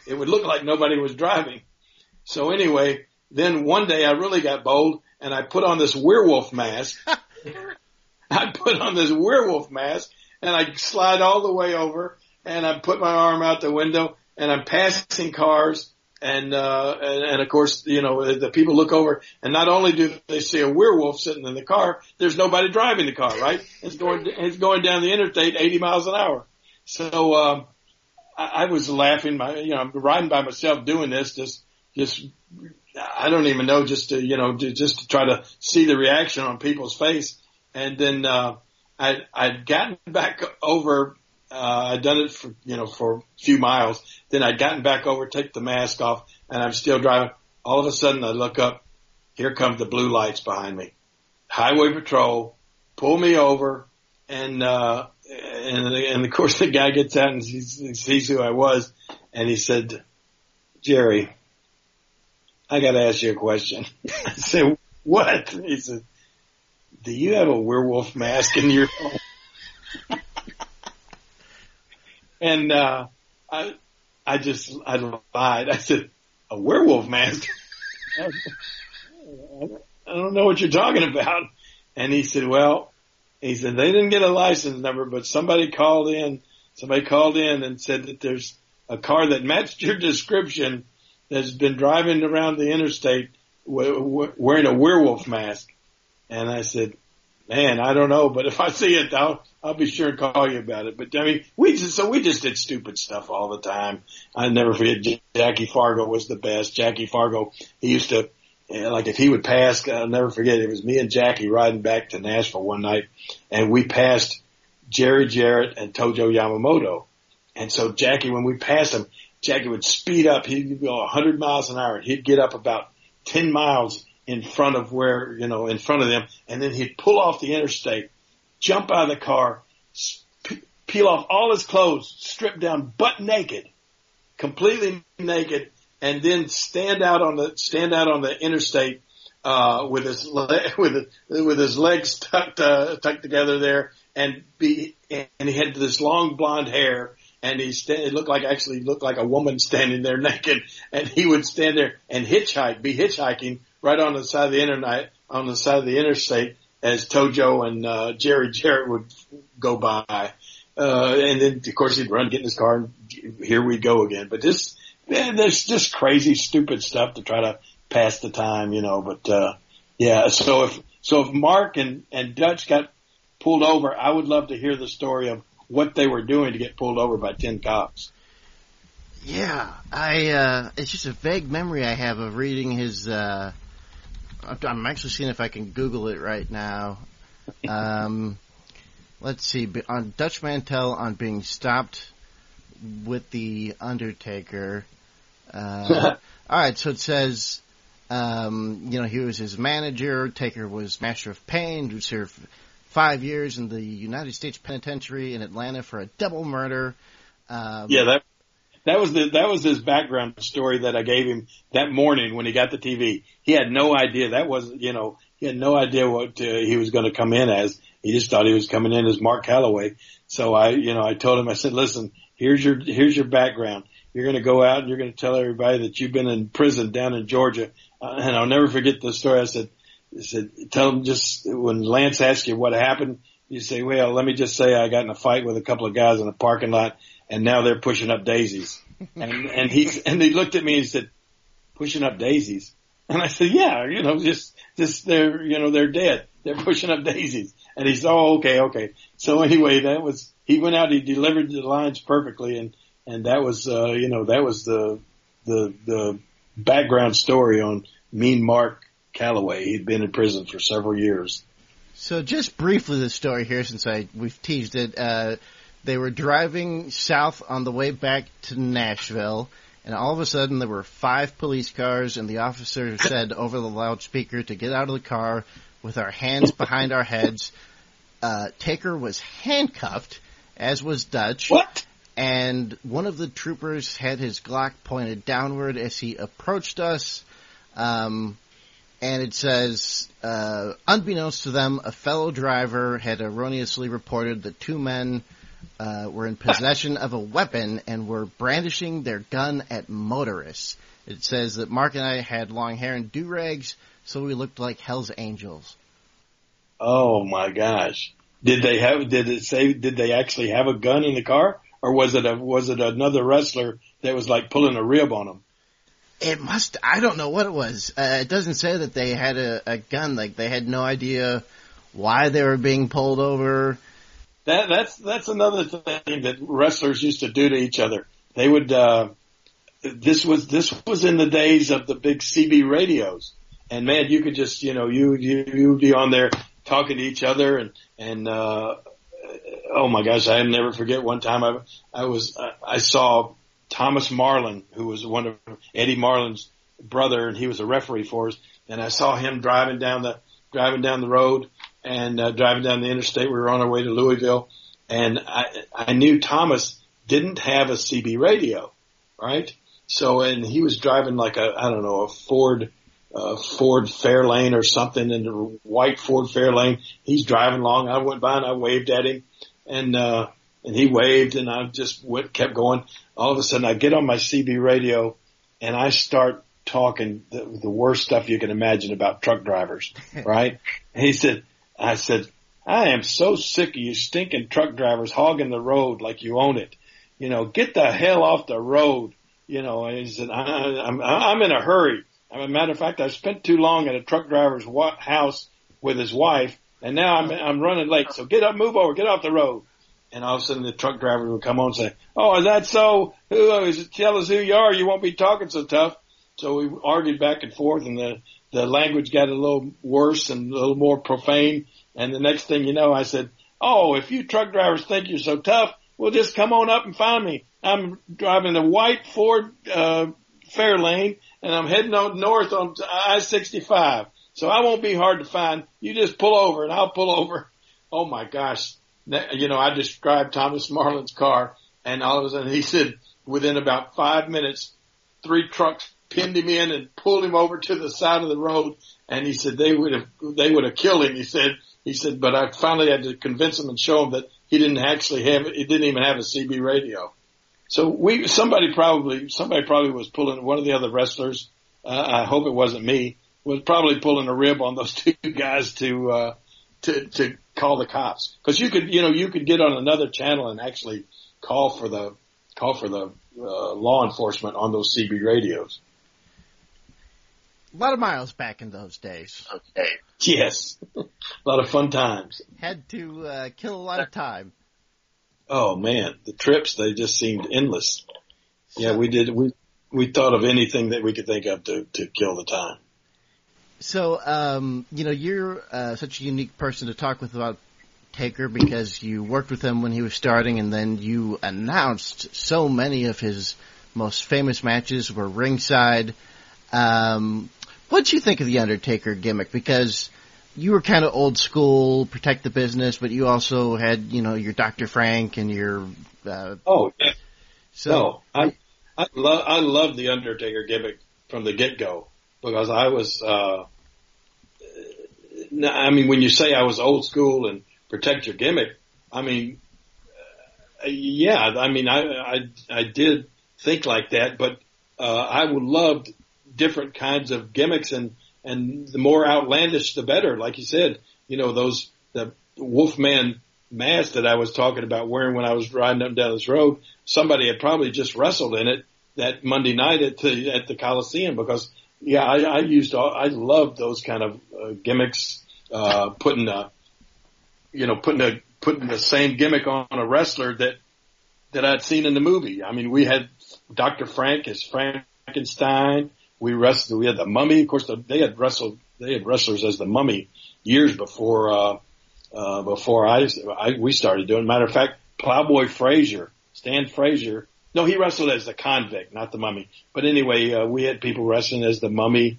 it would look like nobody was driving. So anyway, then one day I really got bold and I put on this werewolf mask. I put on this werewolf mask and I slide all the way over and I put my arm out the window and I'm passing cars and of course, you know, the people look over and not only do they see a werewolf sitting in the car, there's nobody driving the car, right? It's going down the interstate 80 miles an hour. So, I was laughing, I'm riding by myself doing this, just, I don't even know, just to try to see the reaction on people's face. And then, I'd gotten back over, I'd done it for a few miles. Then I'd gotten back over, take the mask off, and I'm still driving. All of a sudden I look up, here come the blue lights behind me. Highway patrol, pull me over, and of course the guy gets out and sees who I was, and he said, Jerry, I gotta ask you a question. I said, what? He said, do you have a werewolf mask in your home? And, I lied. I said, a werewolf mask? I don't know what you're talking about. And he said, they didn't get a license number, but somebody called in and said that there's a car that matched your description that's been driving around the interstate wearing a werewolf mask. And I said, man, I don't know, but if I see it, I'll be sure and call you about it. But I mean, we just did stupid stuff all the time. I never forget Jackie Fargo was the best. Jackie Fargo, he used to, like if he would pass, I'll never forget, it was me and Jackie riding back to Nashville one night and we passed Jerry Jarrett and Tojo Yamamoto. And so Jackie, when we passed him, Jackie would speed up. He'd go 100 miles an hour. He'd get up about 10 miles in front of in front of them. And then he'd pull off the interstate, jump out of the car, peel off all his clothes, strip down butt naked, completely naked, and then stand out on the interstate, with his legs tucked together there and he had this long blonde hair and it looked like a woman standing there naked and he would stand there and be hitchhiking right on the side of the interstate as Tojo and Jerry Jarrett would go by. And then of course he'd run, get in his car, and here we go again. But there's just crazy, stupid stuff to try to pass the time, but yeah, so if Mark and Dutch got pulled over, I would love to hear the story of what they were doing to get pulled over by 10 cops. Yeah, it's just a vague memory I have of reading his, I'm actually seeing if I can Google it right now. Let's see, on Dutch Mantel on being stopped with the Undertaker. All right, so it says, he was his manager. Taker was Master of Pain, who served 5 years in the United States Penitentiary in Atlanta for a double murder. That was his background story that I gave him that morning when he got the TV. He had no idea he had no idea what he was going to come in as. He just thought he was coming in as Mark Calloway. So I told him, I said, listen, here's your background. You're going to go out and you're going to tell everybody that you've been in prison down in Georgia. And I'll never forget the story. I said, tell them just when Lance asks you what happened, you say, well, let me just say I got in a fight with a couple of guys in a parking lot and now they're pushing up daisies. and he looked at me and he said, pushing up daisies? And I said, yeah, just they're dead. They're pushing up daisies. And he said, oh, okay. So anyway, he went out, he delivered the lines perfectly and that was, that was the background story on Mean Mark Calloway. He'd been in prison for several years. So just briefly the story here, since we've teased it, they were driving south on the way back to Nashville, and all of a sudden there were 5 police cars, and the officer said over the loudspeaker to get out of the car with our hands behind our heads. Taker was handcuffed, as was Dutch. What? And one of the troopers had his Glock pointed downward as he approached us. And it says, unbeknownst to them, a fellow driver had erroneously reported the 2 men were in possession of a weapon and were brandishing their gun at motorists. It says that Mark and I had long hair and do-rags, so we looked like Hell's Angels. Oh my gosh! Did they actually have a gun in the car, or was it another wrestler that was like pulling a rib on them? I don't know what it was. It doesn't say that they had a gun. Like, they had no idea why they were being pulled over. That's another thing that wrestlers used to do to each other. They would, this was in the days of the big CB radios. And man, you could just, you'd be on there talking to each other and oh my gosh, I'll never forget one time I saw Thomas Marlin, who was one of Eddie Marlin's brother, and he was a referee for us. And I saw him driving down the road and driving down the interstate. We were on our way to Louisville, and I knew Thomas didn't have a CB radio, right? So, and he was driving like a Ford Fairlane or something, in the white Ford Fairlane. He's driving along. I went by and I waved at him, and he waved, and I just kept going. All of a sudden, I get on my CB radio, and I start talking the worst stuff you can imagine about truck drivers, right? And I said, I am so sick of you stinking truck drivers hogging the road like you own it. Get the hell off the road. And he said, I'm in a hurry. As a matter of fact, I spent too long at a truck driver's house with his wife, and now I'm running late. So get up, move over, get off the road. And all of a sudden the truck driver would come on and say, oh, is that so? Tell us who you are. You won't be talking so tough. So we argued back and forth, and the language got a little worse and a little more profane. And the next thing you know, I said, oh, if you truck drivers think you're so tough, well, just come on up and find me. I'm driving a white Ford Fairlane, and I'm heading on north on I-65. So I won't be hard to find. You just pull over, and I'll pull over. Oh, my gosh. I described Thomas Marlin's car, and all of a sudden he said within about 5 minutes, 3 trucks pinned him in and pulled him over to the side of the road. And he said they would have killed him. He said, but I finally had to convince him and show him that he didn't even have a CB radio. So somebody probably was pulling, one of the other wrestlers, I hope it wasn't me, was probably pulling a rib on those 2 guys to call the cops. Cause you could get on another channel and actually call for the law enforcement on those CB radios. A lot of miles back in those days. Okay. Yes. A lot of fun times. Had to kill a lot of time. Oh man, the trips, they just seemed endless. Yeah, we did. We thought of anything that we could think of to kill the time. So, you're such a unique person to talk with about Taker because you worked with him when he was starting, and then you announced so many of his most famous matches were ringside. What'd you think of the Undertaker gimmick? Because you were kind of old school, protect the business, but you also had, your Dr. Frank and your. Oh, yeah. So I love the Undertaker gimmick from the get-go because I was. When you say I was old school and protect your gimmick, I did think like that, but I would love different kinds of gimmicks, and the more outlandish, the better. Like you said, the Wolfman mask that I was talking about wearing when I was riding up and down this road, somebody had probably just wrestled in it that Monday night at the Coliseum because, yeah, I loved those kind of gimmicks, putting the same gimmick on a wrestler that I'd seen in the movie. I mean, we had Dr. Frank as Frankenstein. We had the Mummy. Of course, they had wrestlers as the Mummy years before we started doing. Matter of fact, Plowboy Frazier, Stan Frazier. No, he wrestled as the convict, not the Mummy. But anyway, we had people wrestling as the Mummy.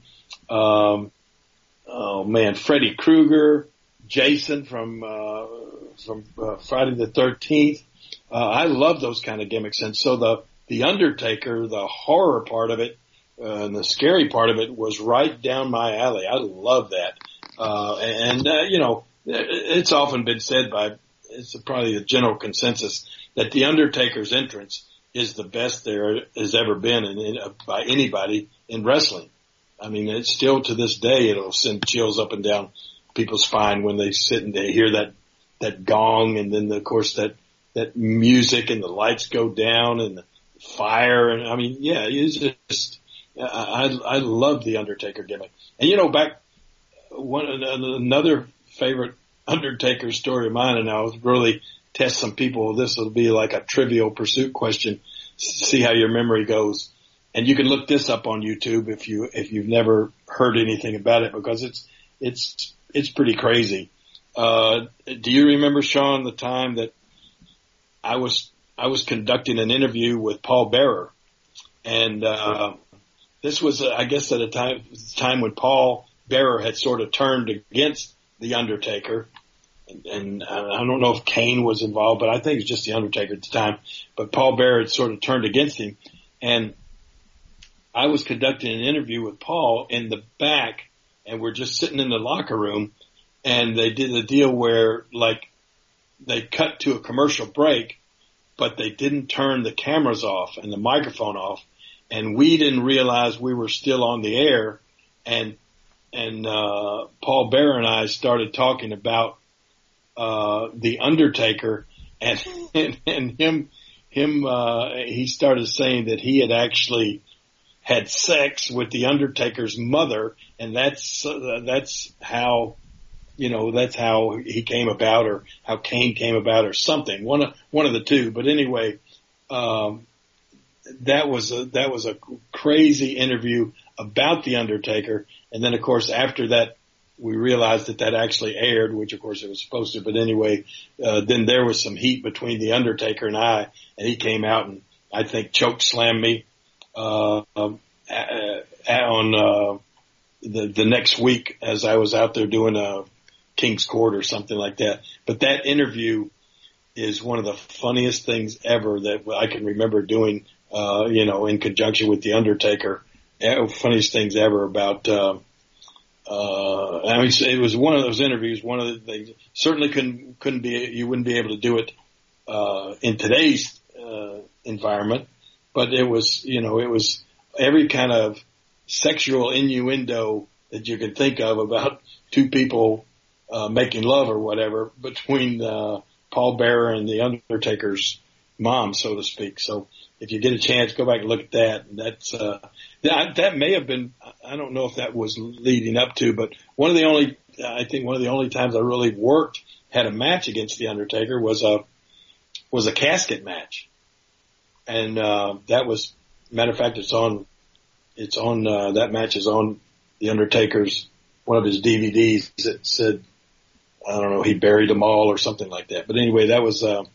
Freddy Krueger, Jason from Friday the 13th. I love those kind of gimmicks. And so the Undertaker, the horror part of it, and the scary part of it was right down my alley. I love that. It's often been said by it's probably the general consensus that the Undertaker's entrance is the best there has ever been by anybody in wrestling. I mean, it's still to this day, it'll send chills up and down people's spine when they sit and they hear that gong, and then of course that music and the lights go down and the fire. And I mean, yeah, it's just, I love the Undertaker gimmick. And back another favorite Undertaker story of mine, and I'll really test some people. This will be like a Trivial Pursuit question. See how your memory goes. And you can look this up on YouTube if you've never heard anything about it, because it's pretty crazy. Do you remember, Sean, the time that I was conducting an interview with Paul Bearer, and this was, I guess, at a time when Paul Bearer had sort of turned against the Undertaker, and I don't know if Kane was involved, but I think it was just the Undertaker at the time. But Paul Bearer had sort of turned against him, and I was conducting an interview with Paul in the back, and we're just sitting in the locker room, and they did a deal where, like, they cut to a commercial break, but they didn't turn the cameras off and the microphone off, and we didn't realize we were still on the air, and Paul Bearer and I started talking about the Undertaker, and him he started saying that he had actually had sex with the Undertaker's mother, and that's how, that's how he came about, or how Kane came about, or something. One of the two. But anyway, that was a crazy interview about the Undertaker. And then, of course, after that, we realized that actually aired, which of course it was supposed to. But anyway, then there was some heat between the Undertaker and I, and he came out and I think choke slammed me on the next week as I was out there doing a King's Court or something like that. But that interview is one of the funniest things ever that I can remember doing, in conjunction with the Undertaker. Funniest things ever about, it was one of those interviews, one of the things, certainly you wouldn't be able to do it, in today's, environment, but it was every kind of sexual innuendo that you could think of about two people, making love or whatever between, Paul Bearer and the Undertaker's mom, so to speak. So if you get a chance, go back and look at that. And that's, that may have been, I don't know if that was leading up to, but one of the only times I really had a match against the Undertaker was a casket match. And, that was, matter of fact, that match is on the Undertaker's, one of his DVDs that said, I don't know, he buried them all or something like that. But anyway, I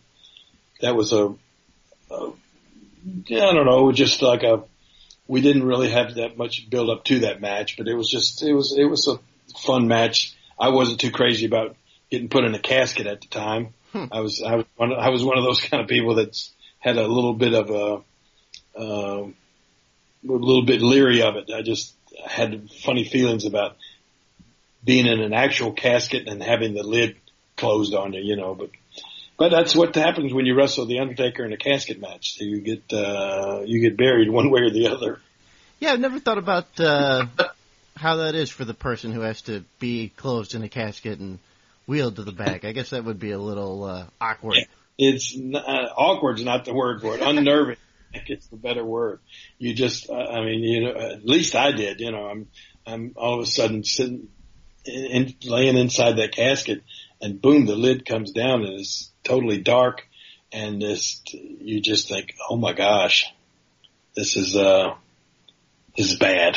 don't know, just like we didn't really have that much build up to that match, but it was a fun match. I wasn't too crazy about getting put in a casket at the time. I was one of those kind of people that's had a little bit of a little bit leery of it. I just had funny feelings about being in an actual casket and having the lid closed on you, but that's what happens when you wrestle the Undertaker in a casket match. So you get buried one way or the other. Yeah, I've never thought about how that is for the person who has to be closed in a casket and wheeled to the back. I guess that would be a little awkward. It's awkward's not the word for it. Unnerving, I think it's the better word. You just, at least I did. I'm all of a sudden sitting, laying inside that casket, and boom, the lid comes down and it's totally dark, and you just think, oh my gosh, this is bad.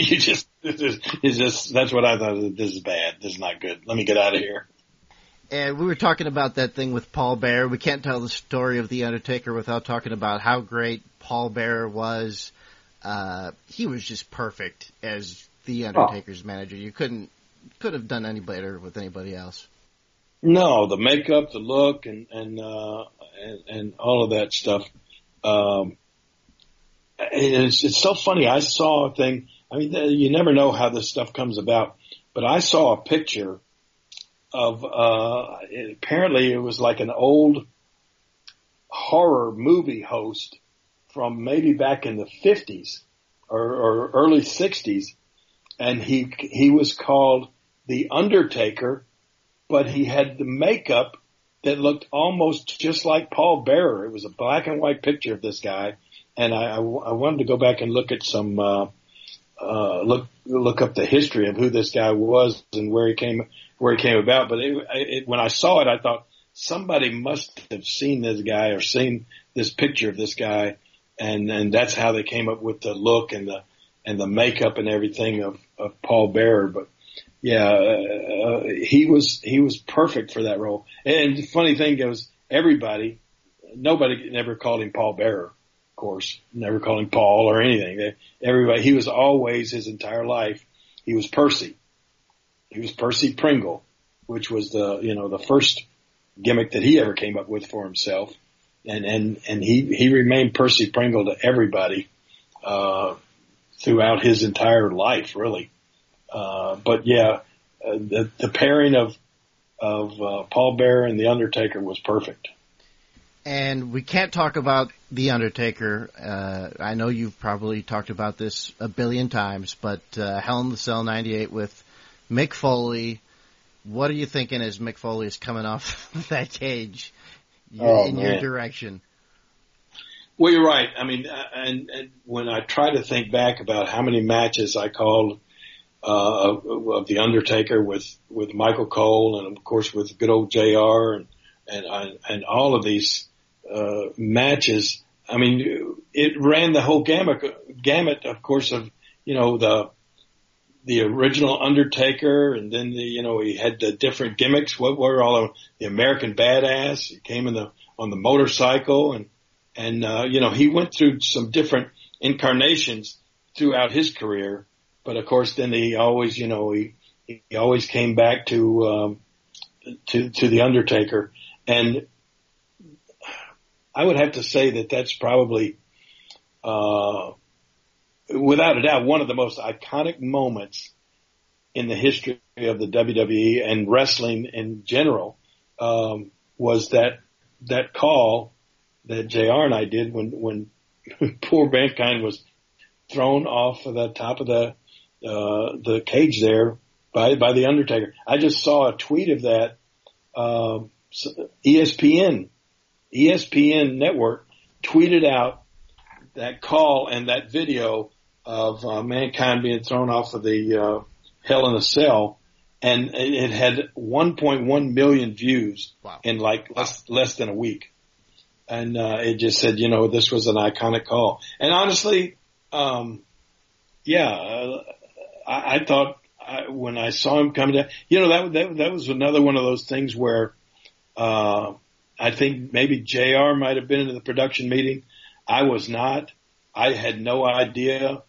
That's what I thought. This is bad. This is not good. Let me get out of here. And we were talking about that thing with Paul Bearer. We can't tell the story of The Undertaker without talking about how great Paul Bearer was. He was just perfect as The Undertaker's manager. You could have done any better with anybody else. No, the makeup, the look, and all of that stuff. It's so funny. I saw a thing. You never know how this stuff comes about, but I saw a picture apparently it was like an old horror movie host from maybe back in the 50s or early 60s. And he was called The Undertaker, but he had the makeup that looked almost just like Paul Bearer. It was a black and white picture of this guy. And I wanted to go back and look at some, look up the history of who this guy was and where he came about. But when I saw it, I thought somebody must have seen this guy or seen this picture of this guy. And that's how they came up with the look and the makeup and everything of Paul Bearer. But yeah, he was perfect for that role. And the funny thing is, nobody never called him Paul Bearer, of course, never called him Paul or anything. He was always, his entire life, he was Percy. He was Percy Pringle, which was the first gimmick that he ever came up with for himself. And he remained Percy Pringle to everybody, throughout his entire life, really. But yeah, the pairing of Paul Bearer and The Undertaker was perfect. And we can't talk about The Undertaker. I know you've probably talked about this a billion times, but Hell in the Cell 98 with Mick Foley. What are you thinking as Mick Foley is coming off that cage in your direction? Well, you're right. I mean, and when I try to think back about how many matches I called of The Undertaker with Michael Cole and of course with good old JR and all of these matches, I mean, it ran the whole gamut, of course, of the original Undertaker, and then he had the different gimmicks. What were all of the American Badass? He came on the motorcycle, and he went through some different incarnations throughout his career. But of course, then he always, he always came back to the Undertaker, and I would have to say that that's probably, without a doubt, one of the most iconic moments in the history of the WWE and wrestling in general, was that call that JR and I did when poor Mankind was thrown off of the top of the cage there by the Undertaker. I just saw a tweet of that. ESPN network tweeted out that call and that video of Mankind being thrown off of the Hell in a Cell, and it had 1.1 million views in less than a week. And it just said, this was an iconic call. And honestly, I thought when I saw him coming down, that was another one of those things where I think maybe JR might have been in the production meeting. I was not. I had no idea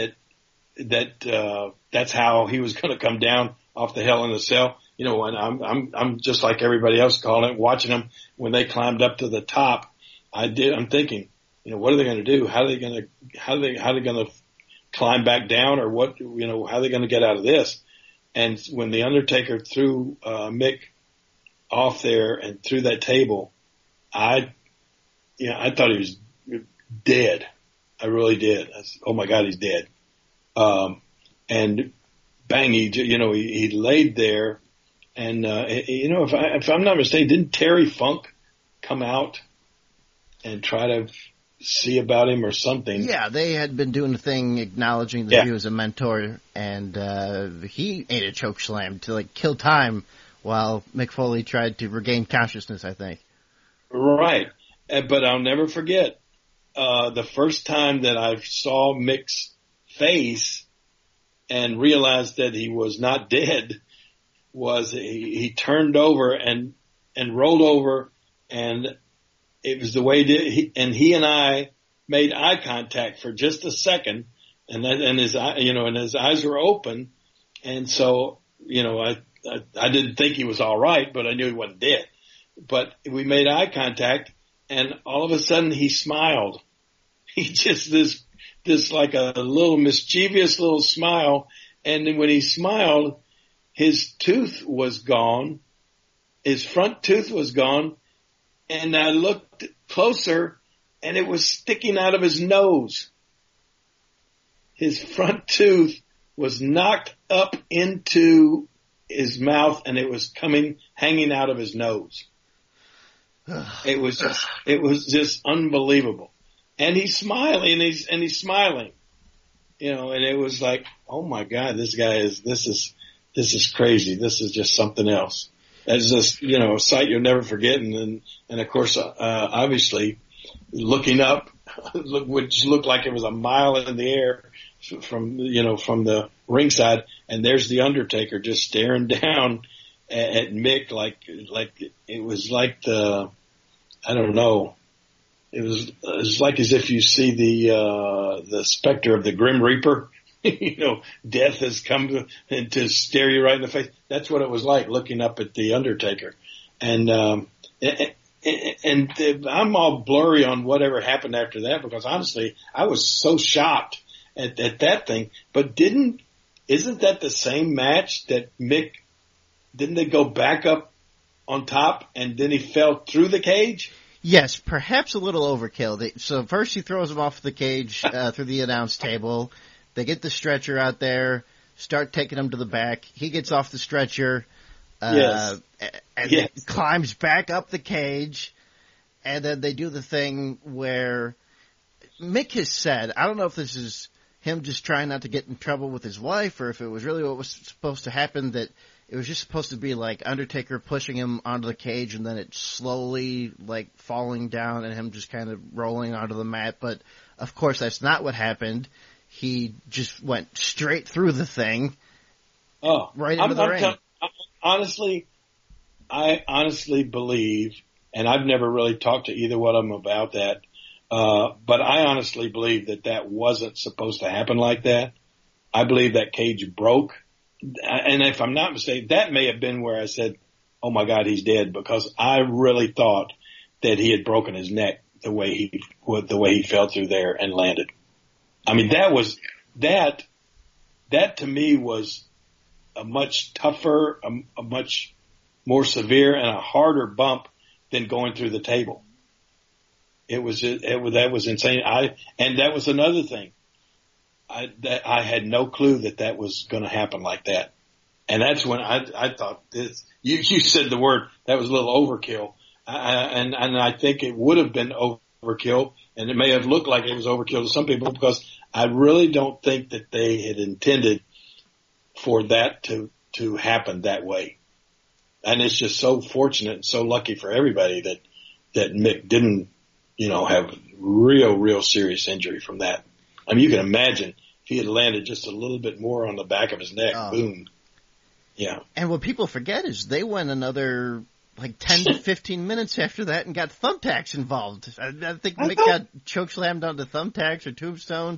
that that's how he was going to come down off the Hell in a Cell. And I'm just like everybody else calling it, watching them when they climbed up to the top. I'm thinking, what are they going to do? How are they going to climb back down, or what? How are they going to get out of this? And when the Undertaker threw Mick off there and through that table, I thought he was dead. I really did. I said, oh my God, he's dead. And bang, he laid there. And, if I'm not mistaken, didn't Terry Funk come out and try to see about him or something? Yeah, they had been doing a thing acknowledging that he was a mentor, and he ate a choke slam to kill time while Mick Foley tried to regain consciousness, I think. Right. But I'll never forget the first time that I saw Mick's face and realized that he was not dead was he turned over and rolled over, and it was the way he and I made eye contact for just a second, and his eyes were open, and so I didn't think he was all right, but I knew he wasn't dead. But we made eye contact, and all of a sudden he smiled. He just this like a little mischievous little smile, and then when he smiled, his tooth was gone, his front tooth was gone, and I looked closer, and it was sticking out of his nose. His front tooth was knocked up into his mouth, and it was hanging out of his nose. It was just unbelievable. And he's smiling, and he's smiling, and it was like, oh my God, this is crazy. This is just something else. It's just, a sight you'll never forget. And of course, obviously looking up, which looked like it was a mile in the air from the ringside. And there's the Undertaker just staring down at Mick like it was like I don't know. It was like as if you see the specter of the Grim Reaper. Death has come to stare you right in the face. That's what it was like looking up at the Undertaker. And I'm all blurry on whatever happened after that because honestly, I was so shocked at that thing. But isn't that the same match that Mick, didn't they go back up on top and then he fell through the cage? Yes, perhaps a little overkill. So first he throws him off the cage through the announce table. They get the stretcher out there, start taking him to the back. He gets off the stretcher, and climbs back up the cage, and then they do the thing where Mick has said, I don't know if this is him just trying not to get in trouble with his wife or if it was really what was supposed to happen, that it was just supposed to be like Undertaker pushing him onto the cage and then it slowly like falling down and him just kind of rolling onto the mat. But of course that's not what happened. He just went straight through the thing. Right into the ring. I honestly believe, and I've never really talked to either one of them about that, but I honestly believe that wasn't supposed to happen like that. I believe that cage broke. And if I'm not mistaken, that may have been where I said, oh my God, he's dead, because I really thought that he had broken his neck the way he fell through there and landed. I mean, that to me was a much tougher, a much more severe and a harder bump than going through the table. That was insane. And that was another thing. I had no clue that was going to happen like that. And that's when I thought this, you said the word, that was a little overkill. And I think it would have been overkill, and it may have looked like it was overkill to some people, because I really don't think that they had intended for that to happen that way. And it's just so fortunate and so lucky for everybody that Mick didn't, have real serious injury from that. I mean, you can imagine if he had landed just a little bit more on the back of his neck, boom. Yeah. And what people forget is they went another 10 to 15 minutes after that and got thumbtacks involved. I think Mick got chokeslammed onto thumbtacks or tombstoned.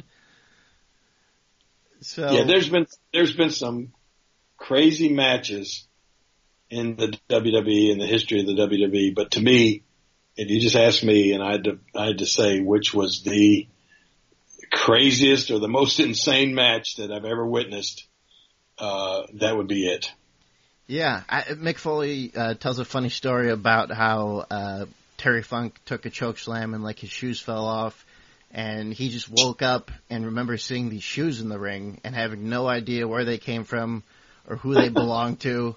So yeah, there's been some crazy matches in the WWE, in the history of the WWE, but to me, if you just asked me, and I had to say which was the craziest or the most insane match that I've ever witnessed, that would be it. Yeah, Mick Foley tells a funny story about how Terry Funk took a choke slam and his shoes fell off, and he just woke up and remembers seeing these shoes in the ring and having no idea where they came from or who they belonged to.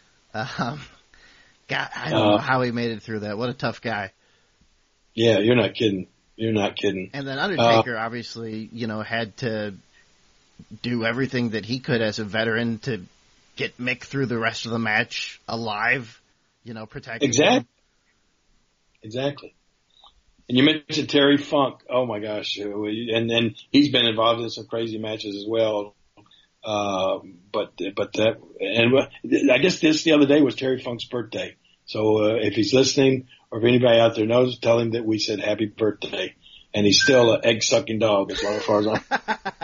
God, I don't know how he made it through that. What a tough guy. Yeah, you're not kidding. You're not kidding. And then Undertaker obviously, had to do everything that he could as a veteran to get Mick through the rest of the match alive, protecting him. Exactly. And you mentioned Terry Funk. Oh my gosh. And then he's been involved in some crazy matches as well. But that, and I guess the other day was Terry Funk's birthday. So, if he's listening or if anybody out there knows, tell him that we said happy birthday. And he's still an egg-sucking dog as far as I'm.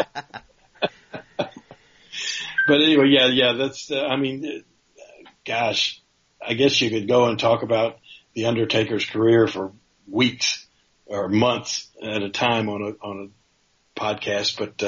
But anyway, yeah, that's, gosh, I guess you could go and talk about the Undertaker's career for weeks or months at a time on a podcast, but,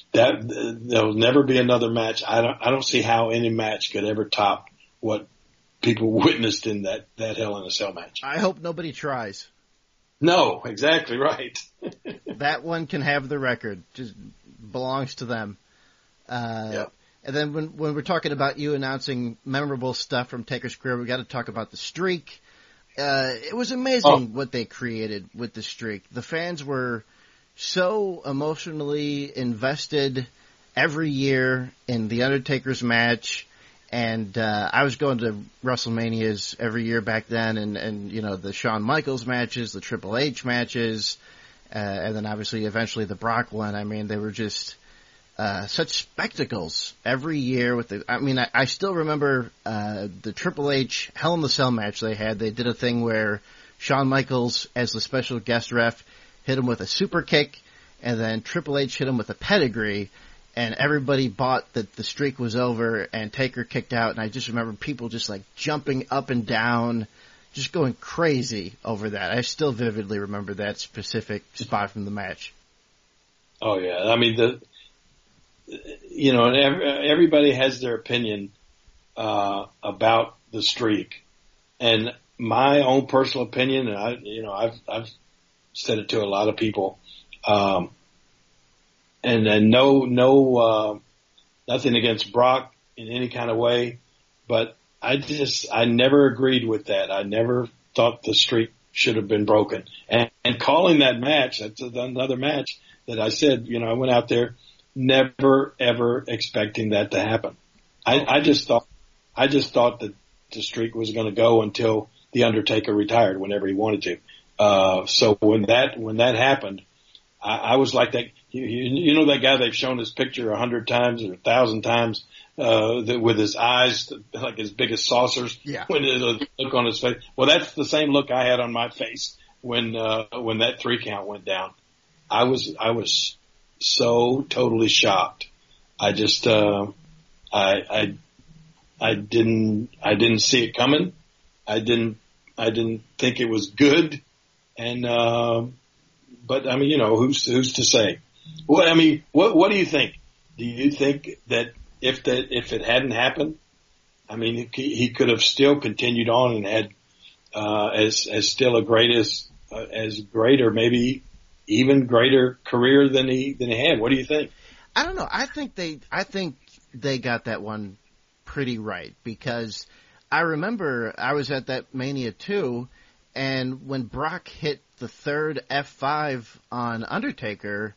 there'll never be another match. I don't see how any match could ever top what people witnessed in that Hell in a Cell match. I hope nobody tries. No, exactly right. That one can have the record. Just belongs to them. And then when we're talking about you announcing memorable stuff from Taker's career, we got to talk about the streak. It was amazing what they created with the streak. The fans were so emotionally invested every year in the Undertaker's match. And I was going to WrestleManias every year back then, and you know, the Shawn Michaels matches, the Triple H matches, and then obviously eventually the Brock one. I mean, they were just such spectacles every year. I still remember the Triple H Hell in the Cell match they had. They did a thing where Shawn Michaels, as the special guest ref, hit him with a super kick, and then Triple H hit him with a pedigree. And everybody bought that the streak was over, and Taker kicked out. And I just remember people just like jumping up and down, just going crazy over that. I still vividly remember that specific spot from the match. Oh yeah, I mean everybody has their opinion about the streak, and my own personal opinion, and I've said it to a lot of people. And nothing against Brock in any kind of way, but I never agreed with that. I never thought the streak should have been broken. And calling that match, that's another match that I said, I went out there never ever expecting that to happen. I just thought that the streak was going to go until the Undertaker retired whenever he wanted to. So when that happened, I was like that. You know that guy they've shown his picture 100 times or 1,000 times, with his eyes like as big as saucers. Yeah. When the look on his face. Well, that's the same look I had on my face when that 3 count went down. I was so totally shocked. I just, I didn't see it coming. I didn't think it was good. And, but I mean, who's to say? Well, I mean, what do you think? Do you think that if it hadn't happened, I mean, he could have still continued on and had, as still as great or maybe even greater career than he had? What do you think? I don't know. I think they got that one pretty right, because I remember I was at that Mania 2, and when Brock hit the third F5 on Undertaker,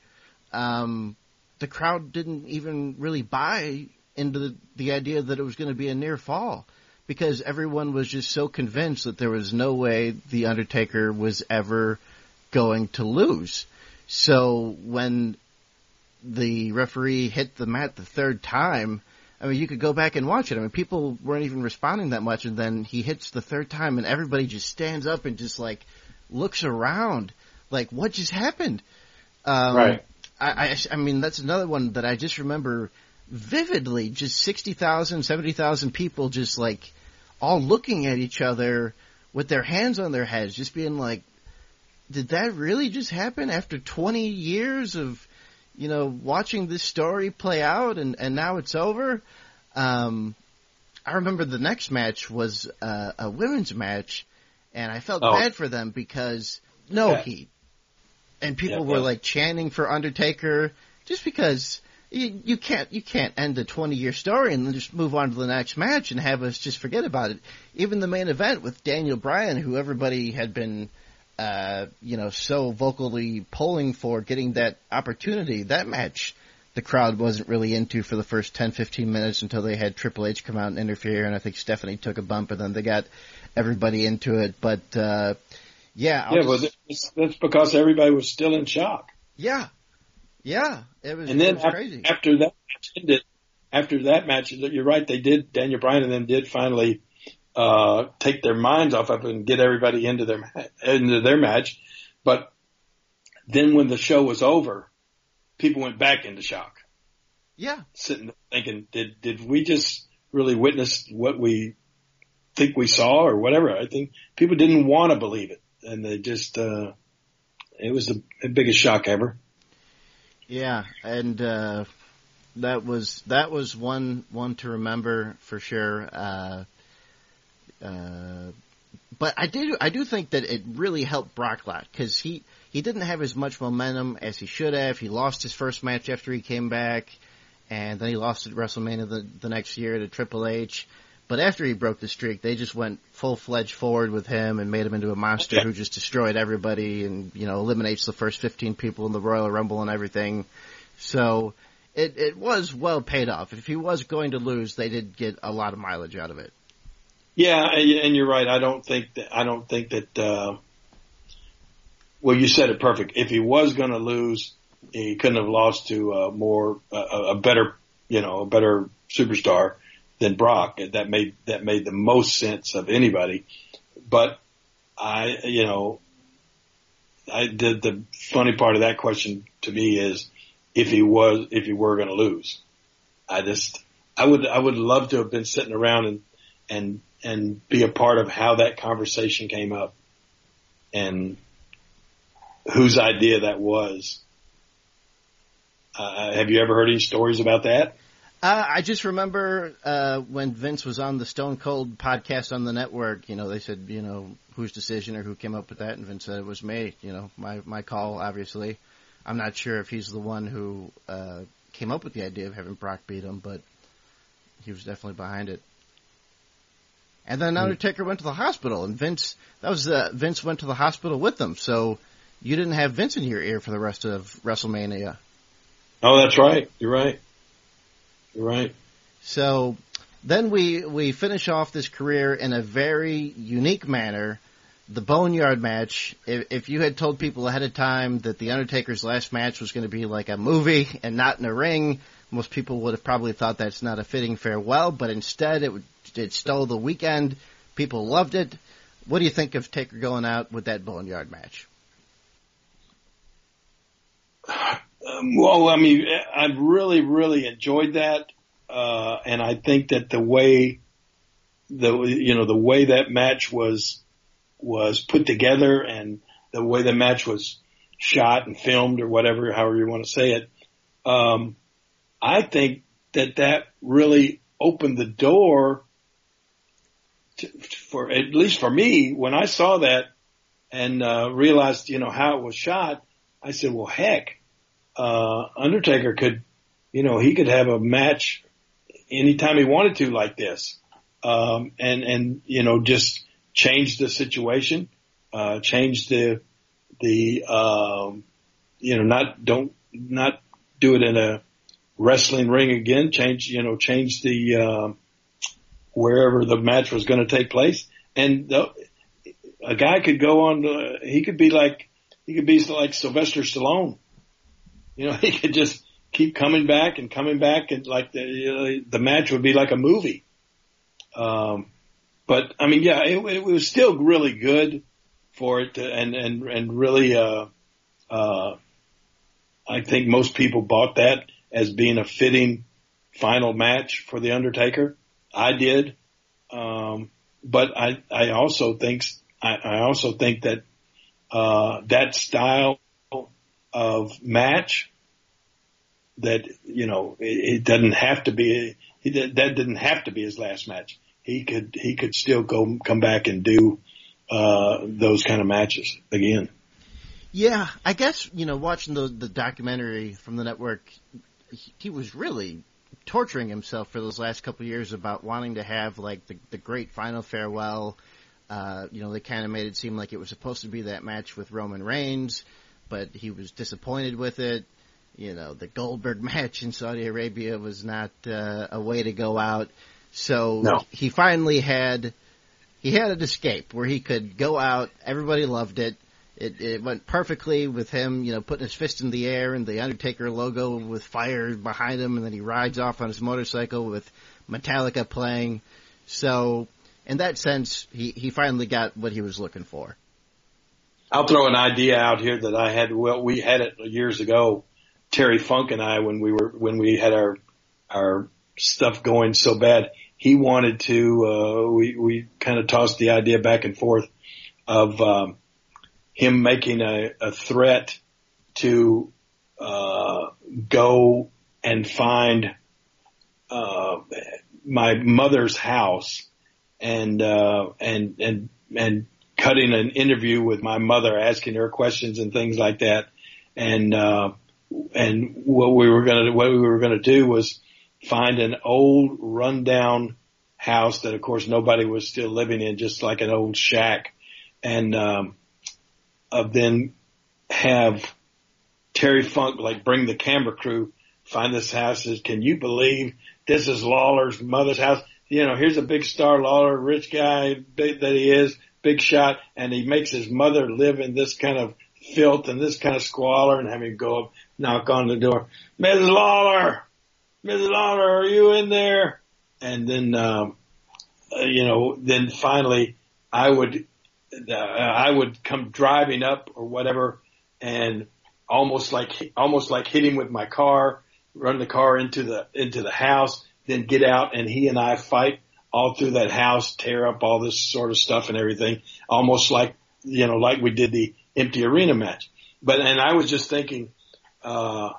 the crowd didn't even really buy into the idea that it was going to be a near fall, because everyone was just so convinced that there was no way the Undertaker was ever going to lose. So when the referee hit the mat the third time, I mean, you could go back and watch it. I mean, people weren't even responding that much, and then he hits the third time, and everybody just stands up and just, like, looks around, like, what just happened? Right. I mean, that's another one that I just remember vividly, just 60,000, 70,000 people just, like, all looking at each other with their hands on their heads, just being like, did that really just happen after 20 years of, watching this story play out, and now it's over? I remember the next match was a women's match, and I felt bad for them because heat. And people were like chanting for Undertaker, just because you can't end a 20-year story and then just move on to the next match and have us just forget about it. Even the main event with Daniel Bryan, who everybody had been so vocally polling for getting that opportunity, that match the crowd wasn't really into for the first 10, 15 minutes until they had Triple H come out and interfere, and I think Stephanie took a bump, and then they got everybody into it. But, well, that's because everybody was still in shock. Yeah. Yeah. It was crazy. After that match, you're right, they did, Daniel Bryan and them did finally take their minds off of it and get everybody into their match. But then when the show was over, people went back into shock. Yeah. Sitting there thinking, did we just really witness what we think we saw or whatever? I think people didn't want to believe it. And they just, it was the biggest shock ever. Yeah. And, that was one to remember for sure. But I do think that it really helped Brock a lot, because he didn't have as much momentum as he should have. He lost his first match after he came back, and then he lost at WrestleMania the next year to Triple H. But after he broke the streak, they just went full-fledged forward with him and made him into a monster who just destroyed everybody and, eliminates the first 15 people in the Royal Rumble and everything. So it was well paid off. If he was going to lose, they did get a lot of mileage out of it. Yeah, and you're right. I don't think that, well, you said it perfect. If he was going to lose, he couldn't have lost to a better superstar than Brock. That made the most sense of anybody. But the funny part of that question to me is if he were going to lose. I would love to have been sitting around and be a part of how that conversation came up and whose idea that was. Have you ever heard any stories about that? I just remember when Vince was on the Stone Cold podcast on the network, they said, whose decision or who came up with that, and Vince said it was me, my call, obviously. I'm not sure if he's the one who came up with the idea of having Brock beat him, but he was definitely behind it. And then Undertaker went to the hospital, and Vince went to the hospital with them, so you didn't have Vince in your ear for the rest of WrestleMania. Oh, that's right. You're right. So then we finish off this career in a very unique manner, the Boneyard match. If you had told people ahead of time that the Undertaker's last match was going to be like a movie and not in a ring, most people would have probably thought that's not a fitting farewell, but instead it stole the weekend. People loved it. What do you think of Taker going out with that Boneyard match? Well, I mean, I really, really enjoyed that, and I think that the way that match was put together, and the way the match was shot and filmed, or whatever, however you want to say it, I think that really opened the door for, at least for me, when I saw that and realized, how it was shot. I said, well, heck. Undertaker could, he could have a match anytime he wanted to like this. And just change the situation, change the not do it in a wrestling ring again, change the, wherever the match was going to take place. And a guy could go on, he could be like Sylvester Stallone. He could just keep coming back, and like the match would be like a movie. But I mean, yeah, it was still really good for it to, and really, I think most people bought that as being a fitting final match for The Undertaker. I did. But I also think that, that style of match, that it doesn't have to be that didn't have to be his last match. He could still come back and do those kind of matches again. Yeah, I guess watching the documentary from the network, he was really torturing himself for those last couple of years about wanting to have like the great final farewell. They kind of made it seem like it was supposed to be that match with Roman Reigns, but he was disappointed with it. The Goldberg match in Saudi Arabia was not a way to go out. So he finally had an escape where he could go out. Everybody loved it. It went perfectly with him, putting his fist in the air and the Undertaker logo with fire behind him, and then he rides off on his motorcycle with Metallica playing. So in that sense, he finally got what he was looking for. I'll throw an idea out here that I had. Well, we had it years ago. Terry Funk and I, when we had our stuff going so bad, he wanted to. We kind of tossed the idea back and forth of him making a threat to go and find my mother's house and cutting an interview with my mother, asking her questions and things like that. And what we were going to do was find an old rundown house that of course nobody was still living in, just like an old shack. And, then have Terry Funk, like, bring the camera crew, find this house. Says, can you believe this is Lawler's mother's house? You know, here's a big star, Lawler, rich guy big that he is, big shot, and he makes his mother live in this kind of filth and this kind of squalor, and have him go up, knock on the door. Mrs. Lawler, are you in there? And then, then finally I would come driving up or whatever, and almost like hit him with my car, run the car into the house, then get out, and he and I fight all through that house, tear up all this sort of stuff and everything, almost like we did the empty arena match. And I was just thinking, what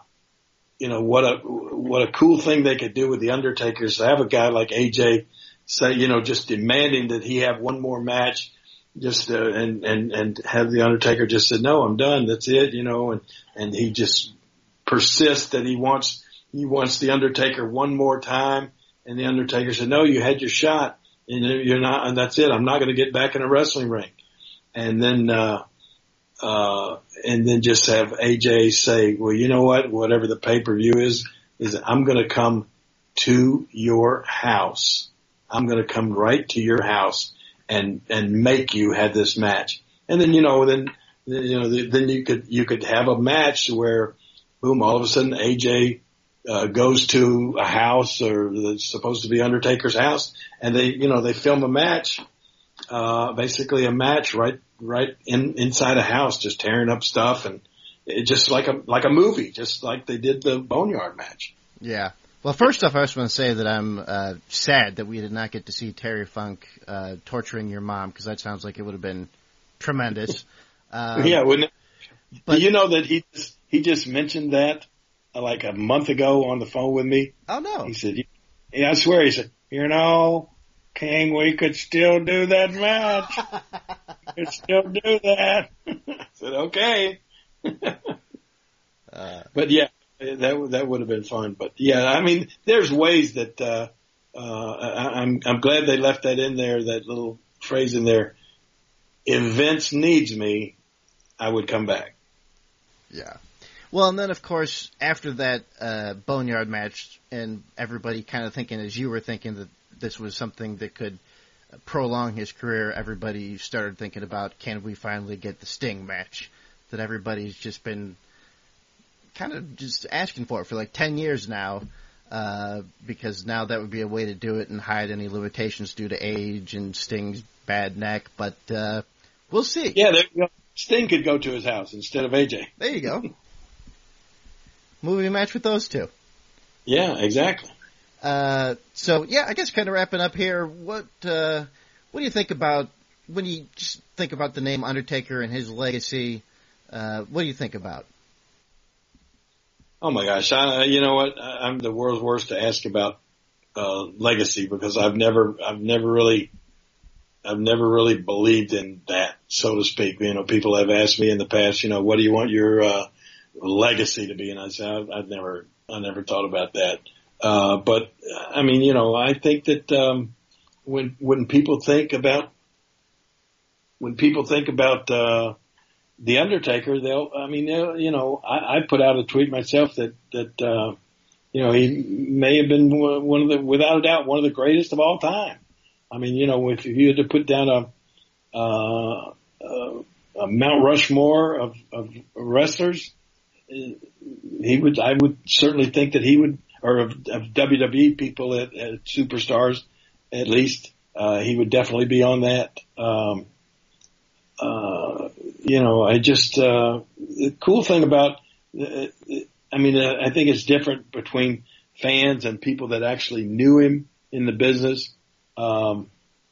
a cool thing they could do with the Undertaker is to have a guy like AJ say, just demanding that he have one more match, just and have the Undertaker just said, no, I'm done, that's it, and he just persists that he wants the Undertaker one more time, and the Undertaker said, no, you had your shot, and you're not, and that's it, I'm not going to get back in a wrestling ring. And then just have AJ say, well, you know what, whatever the pay-per-view is I'm going to come to your house. I'm going to come right to your house and make you have this match. And then, then you could have a match where, boom, all of a sudden AJ goes to a house, or that's supposed to be Undertaker's house, and they film a match, basically a match right inside a house, just tearing up stuff, and it just like a movie, just like they did the Boneyard match. Yeah. Well, first off, I just want to say that I'm sad that we did not get to see Terry Funk torturing your mom, because that sounds like it would have been tremendous. Yeah, wouldn't it? But you know that he just mentioned that like a month ago on the phone with me. Oh no! He said, "Yeah, I swear." He said, King, we could still do that match. We could still do that. I said, okay. But yeah, that would have been fun. But yeah, I mean, there's ways that, I'm glad they left that in there, that little phrase in there. If Vince needs me, I would come back. Yeah. Well, and then of course, after that, Boneyard match, and everybody kind of thinking, as you were thinking, that this was something that could prolong his career, everybody started thinking about, can we finally get the Sting match that everybody's just been kind of just asking for like 10 years now, because now that would be a way to do it and hide any limitations due to age and Sting's bad neck, but we'll see. Yeah, there you go. Sting could go to his house instead of AJ. There you go. Movie match with those two. Yeah, exactly. So yeah, I guess kind of wrapping up here, what do you think about, when you just think about the name Undertaker and his legacy, what do you think about? Oh my gosh, you know what? I'm the world's worst to ask about legacy, because I've never really believed in that, so to speak. People have asked me in the past, what do you want your legacy to be? And I said, I never thought about that. But I mean, I think that when people think about the Undertaker, I put out a tweet myself that he may have been without a doubt, one of the greatest of all time. I mean, if you had to put down a Mount Rushmore of wrestlers, I would certainly think that he would, or of WWE people at superstars, at least, he would definitely be on that. The cool thing about, I think it's different between fans and people that actually knew him in the business. I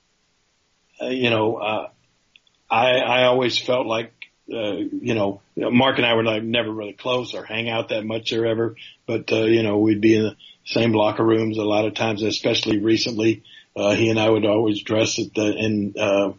always felt like, Mark and I were never really close or hang out that much or ever, but, we'd be in the same locker rooms a lot of times, especially recently. He and I would always dress in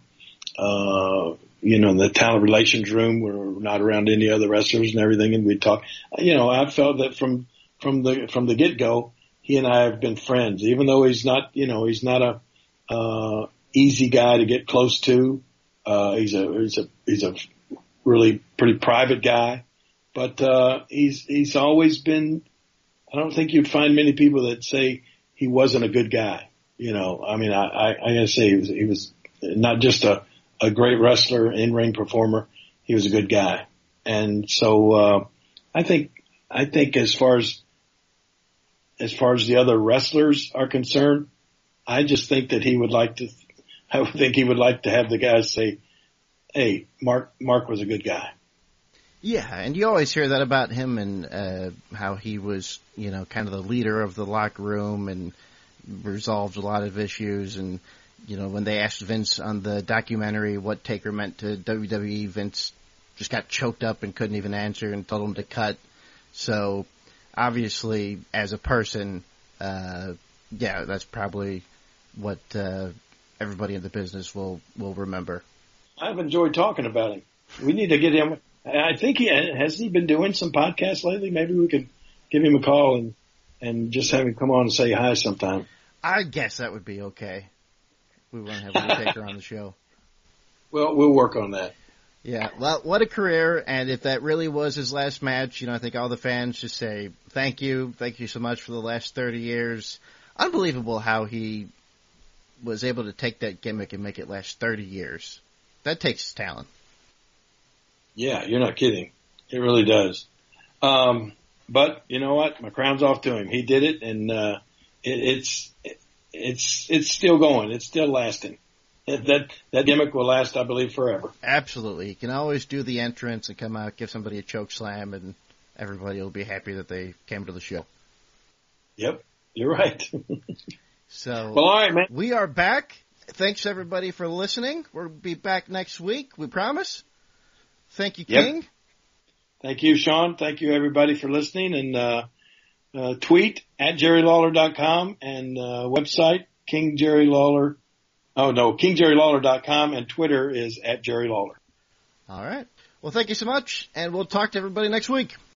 the talent relations room. We're not around any other wrestlers and everything, and we'd talk. I felt that from the get-go, he and I have been friends, even though he's not a easy guy to get close to. He's a really pretty private guy, but he's always been. I don't think you'd find many people that say he wasn't a good guy. I gotta say he was not just a great wrestler, in-ring performer. He was a good guy. And so, I think as far as the other wrestlers are concerned, I just think that he would like to have the guys say, hey, Mark was a good guy. Yeah, and you always hear that about him and how he was, kind of the leader of the locker room and resolved a lot of issues. And, when they asked Vince on the documentary what Taker meant to WWE, Vince just got choked up and couldn't even answer and told him to cut. So, obviously, as a person, that's probably what everybody in the business will remember. I've enjoyed talking about him. We need to get him. I think has he been doing some podcasts lately? Maybe we could give him a call and just have him come on and say hi sometime. I guess that would be okay. We want to have Lee Taker on the show. Well, we'll work on that. Yeah, well, what a career, and if that really was his last match, I think all the fans just say, thank you so much for the last 30 years. Unbelievable how he was able to take that gimmick and make it last 30 years. That takes talent. Yeah, you're not kidding. It really does. But you know what? My crown's off to him. He did it, and it's still going. It's still lasting. That gimmick will last, I believe, forever. Absolutely. You can always do the entrance and come out, give somebody a choke slam, and everybody will be happy that they came to the show. Yep, you're right. So, well, all right, man. We are back. Thanks, everybody, for listening. We'll be back next week, we promise. Thank you, King. Yep. Thank you, Sean. Thank you, everybody, for listening. And tweet at JerryLawler.com and website KingJerryLawler.com, and Twitter is at Jerry Lawler. All right. Well, thank you so much, and we'll talk to everybody next week.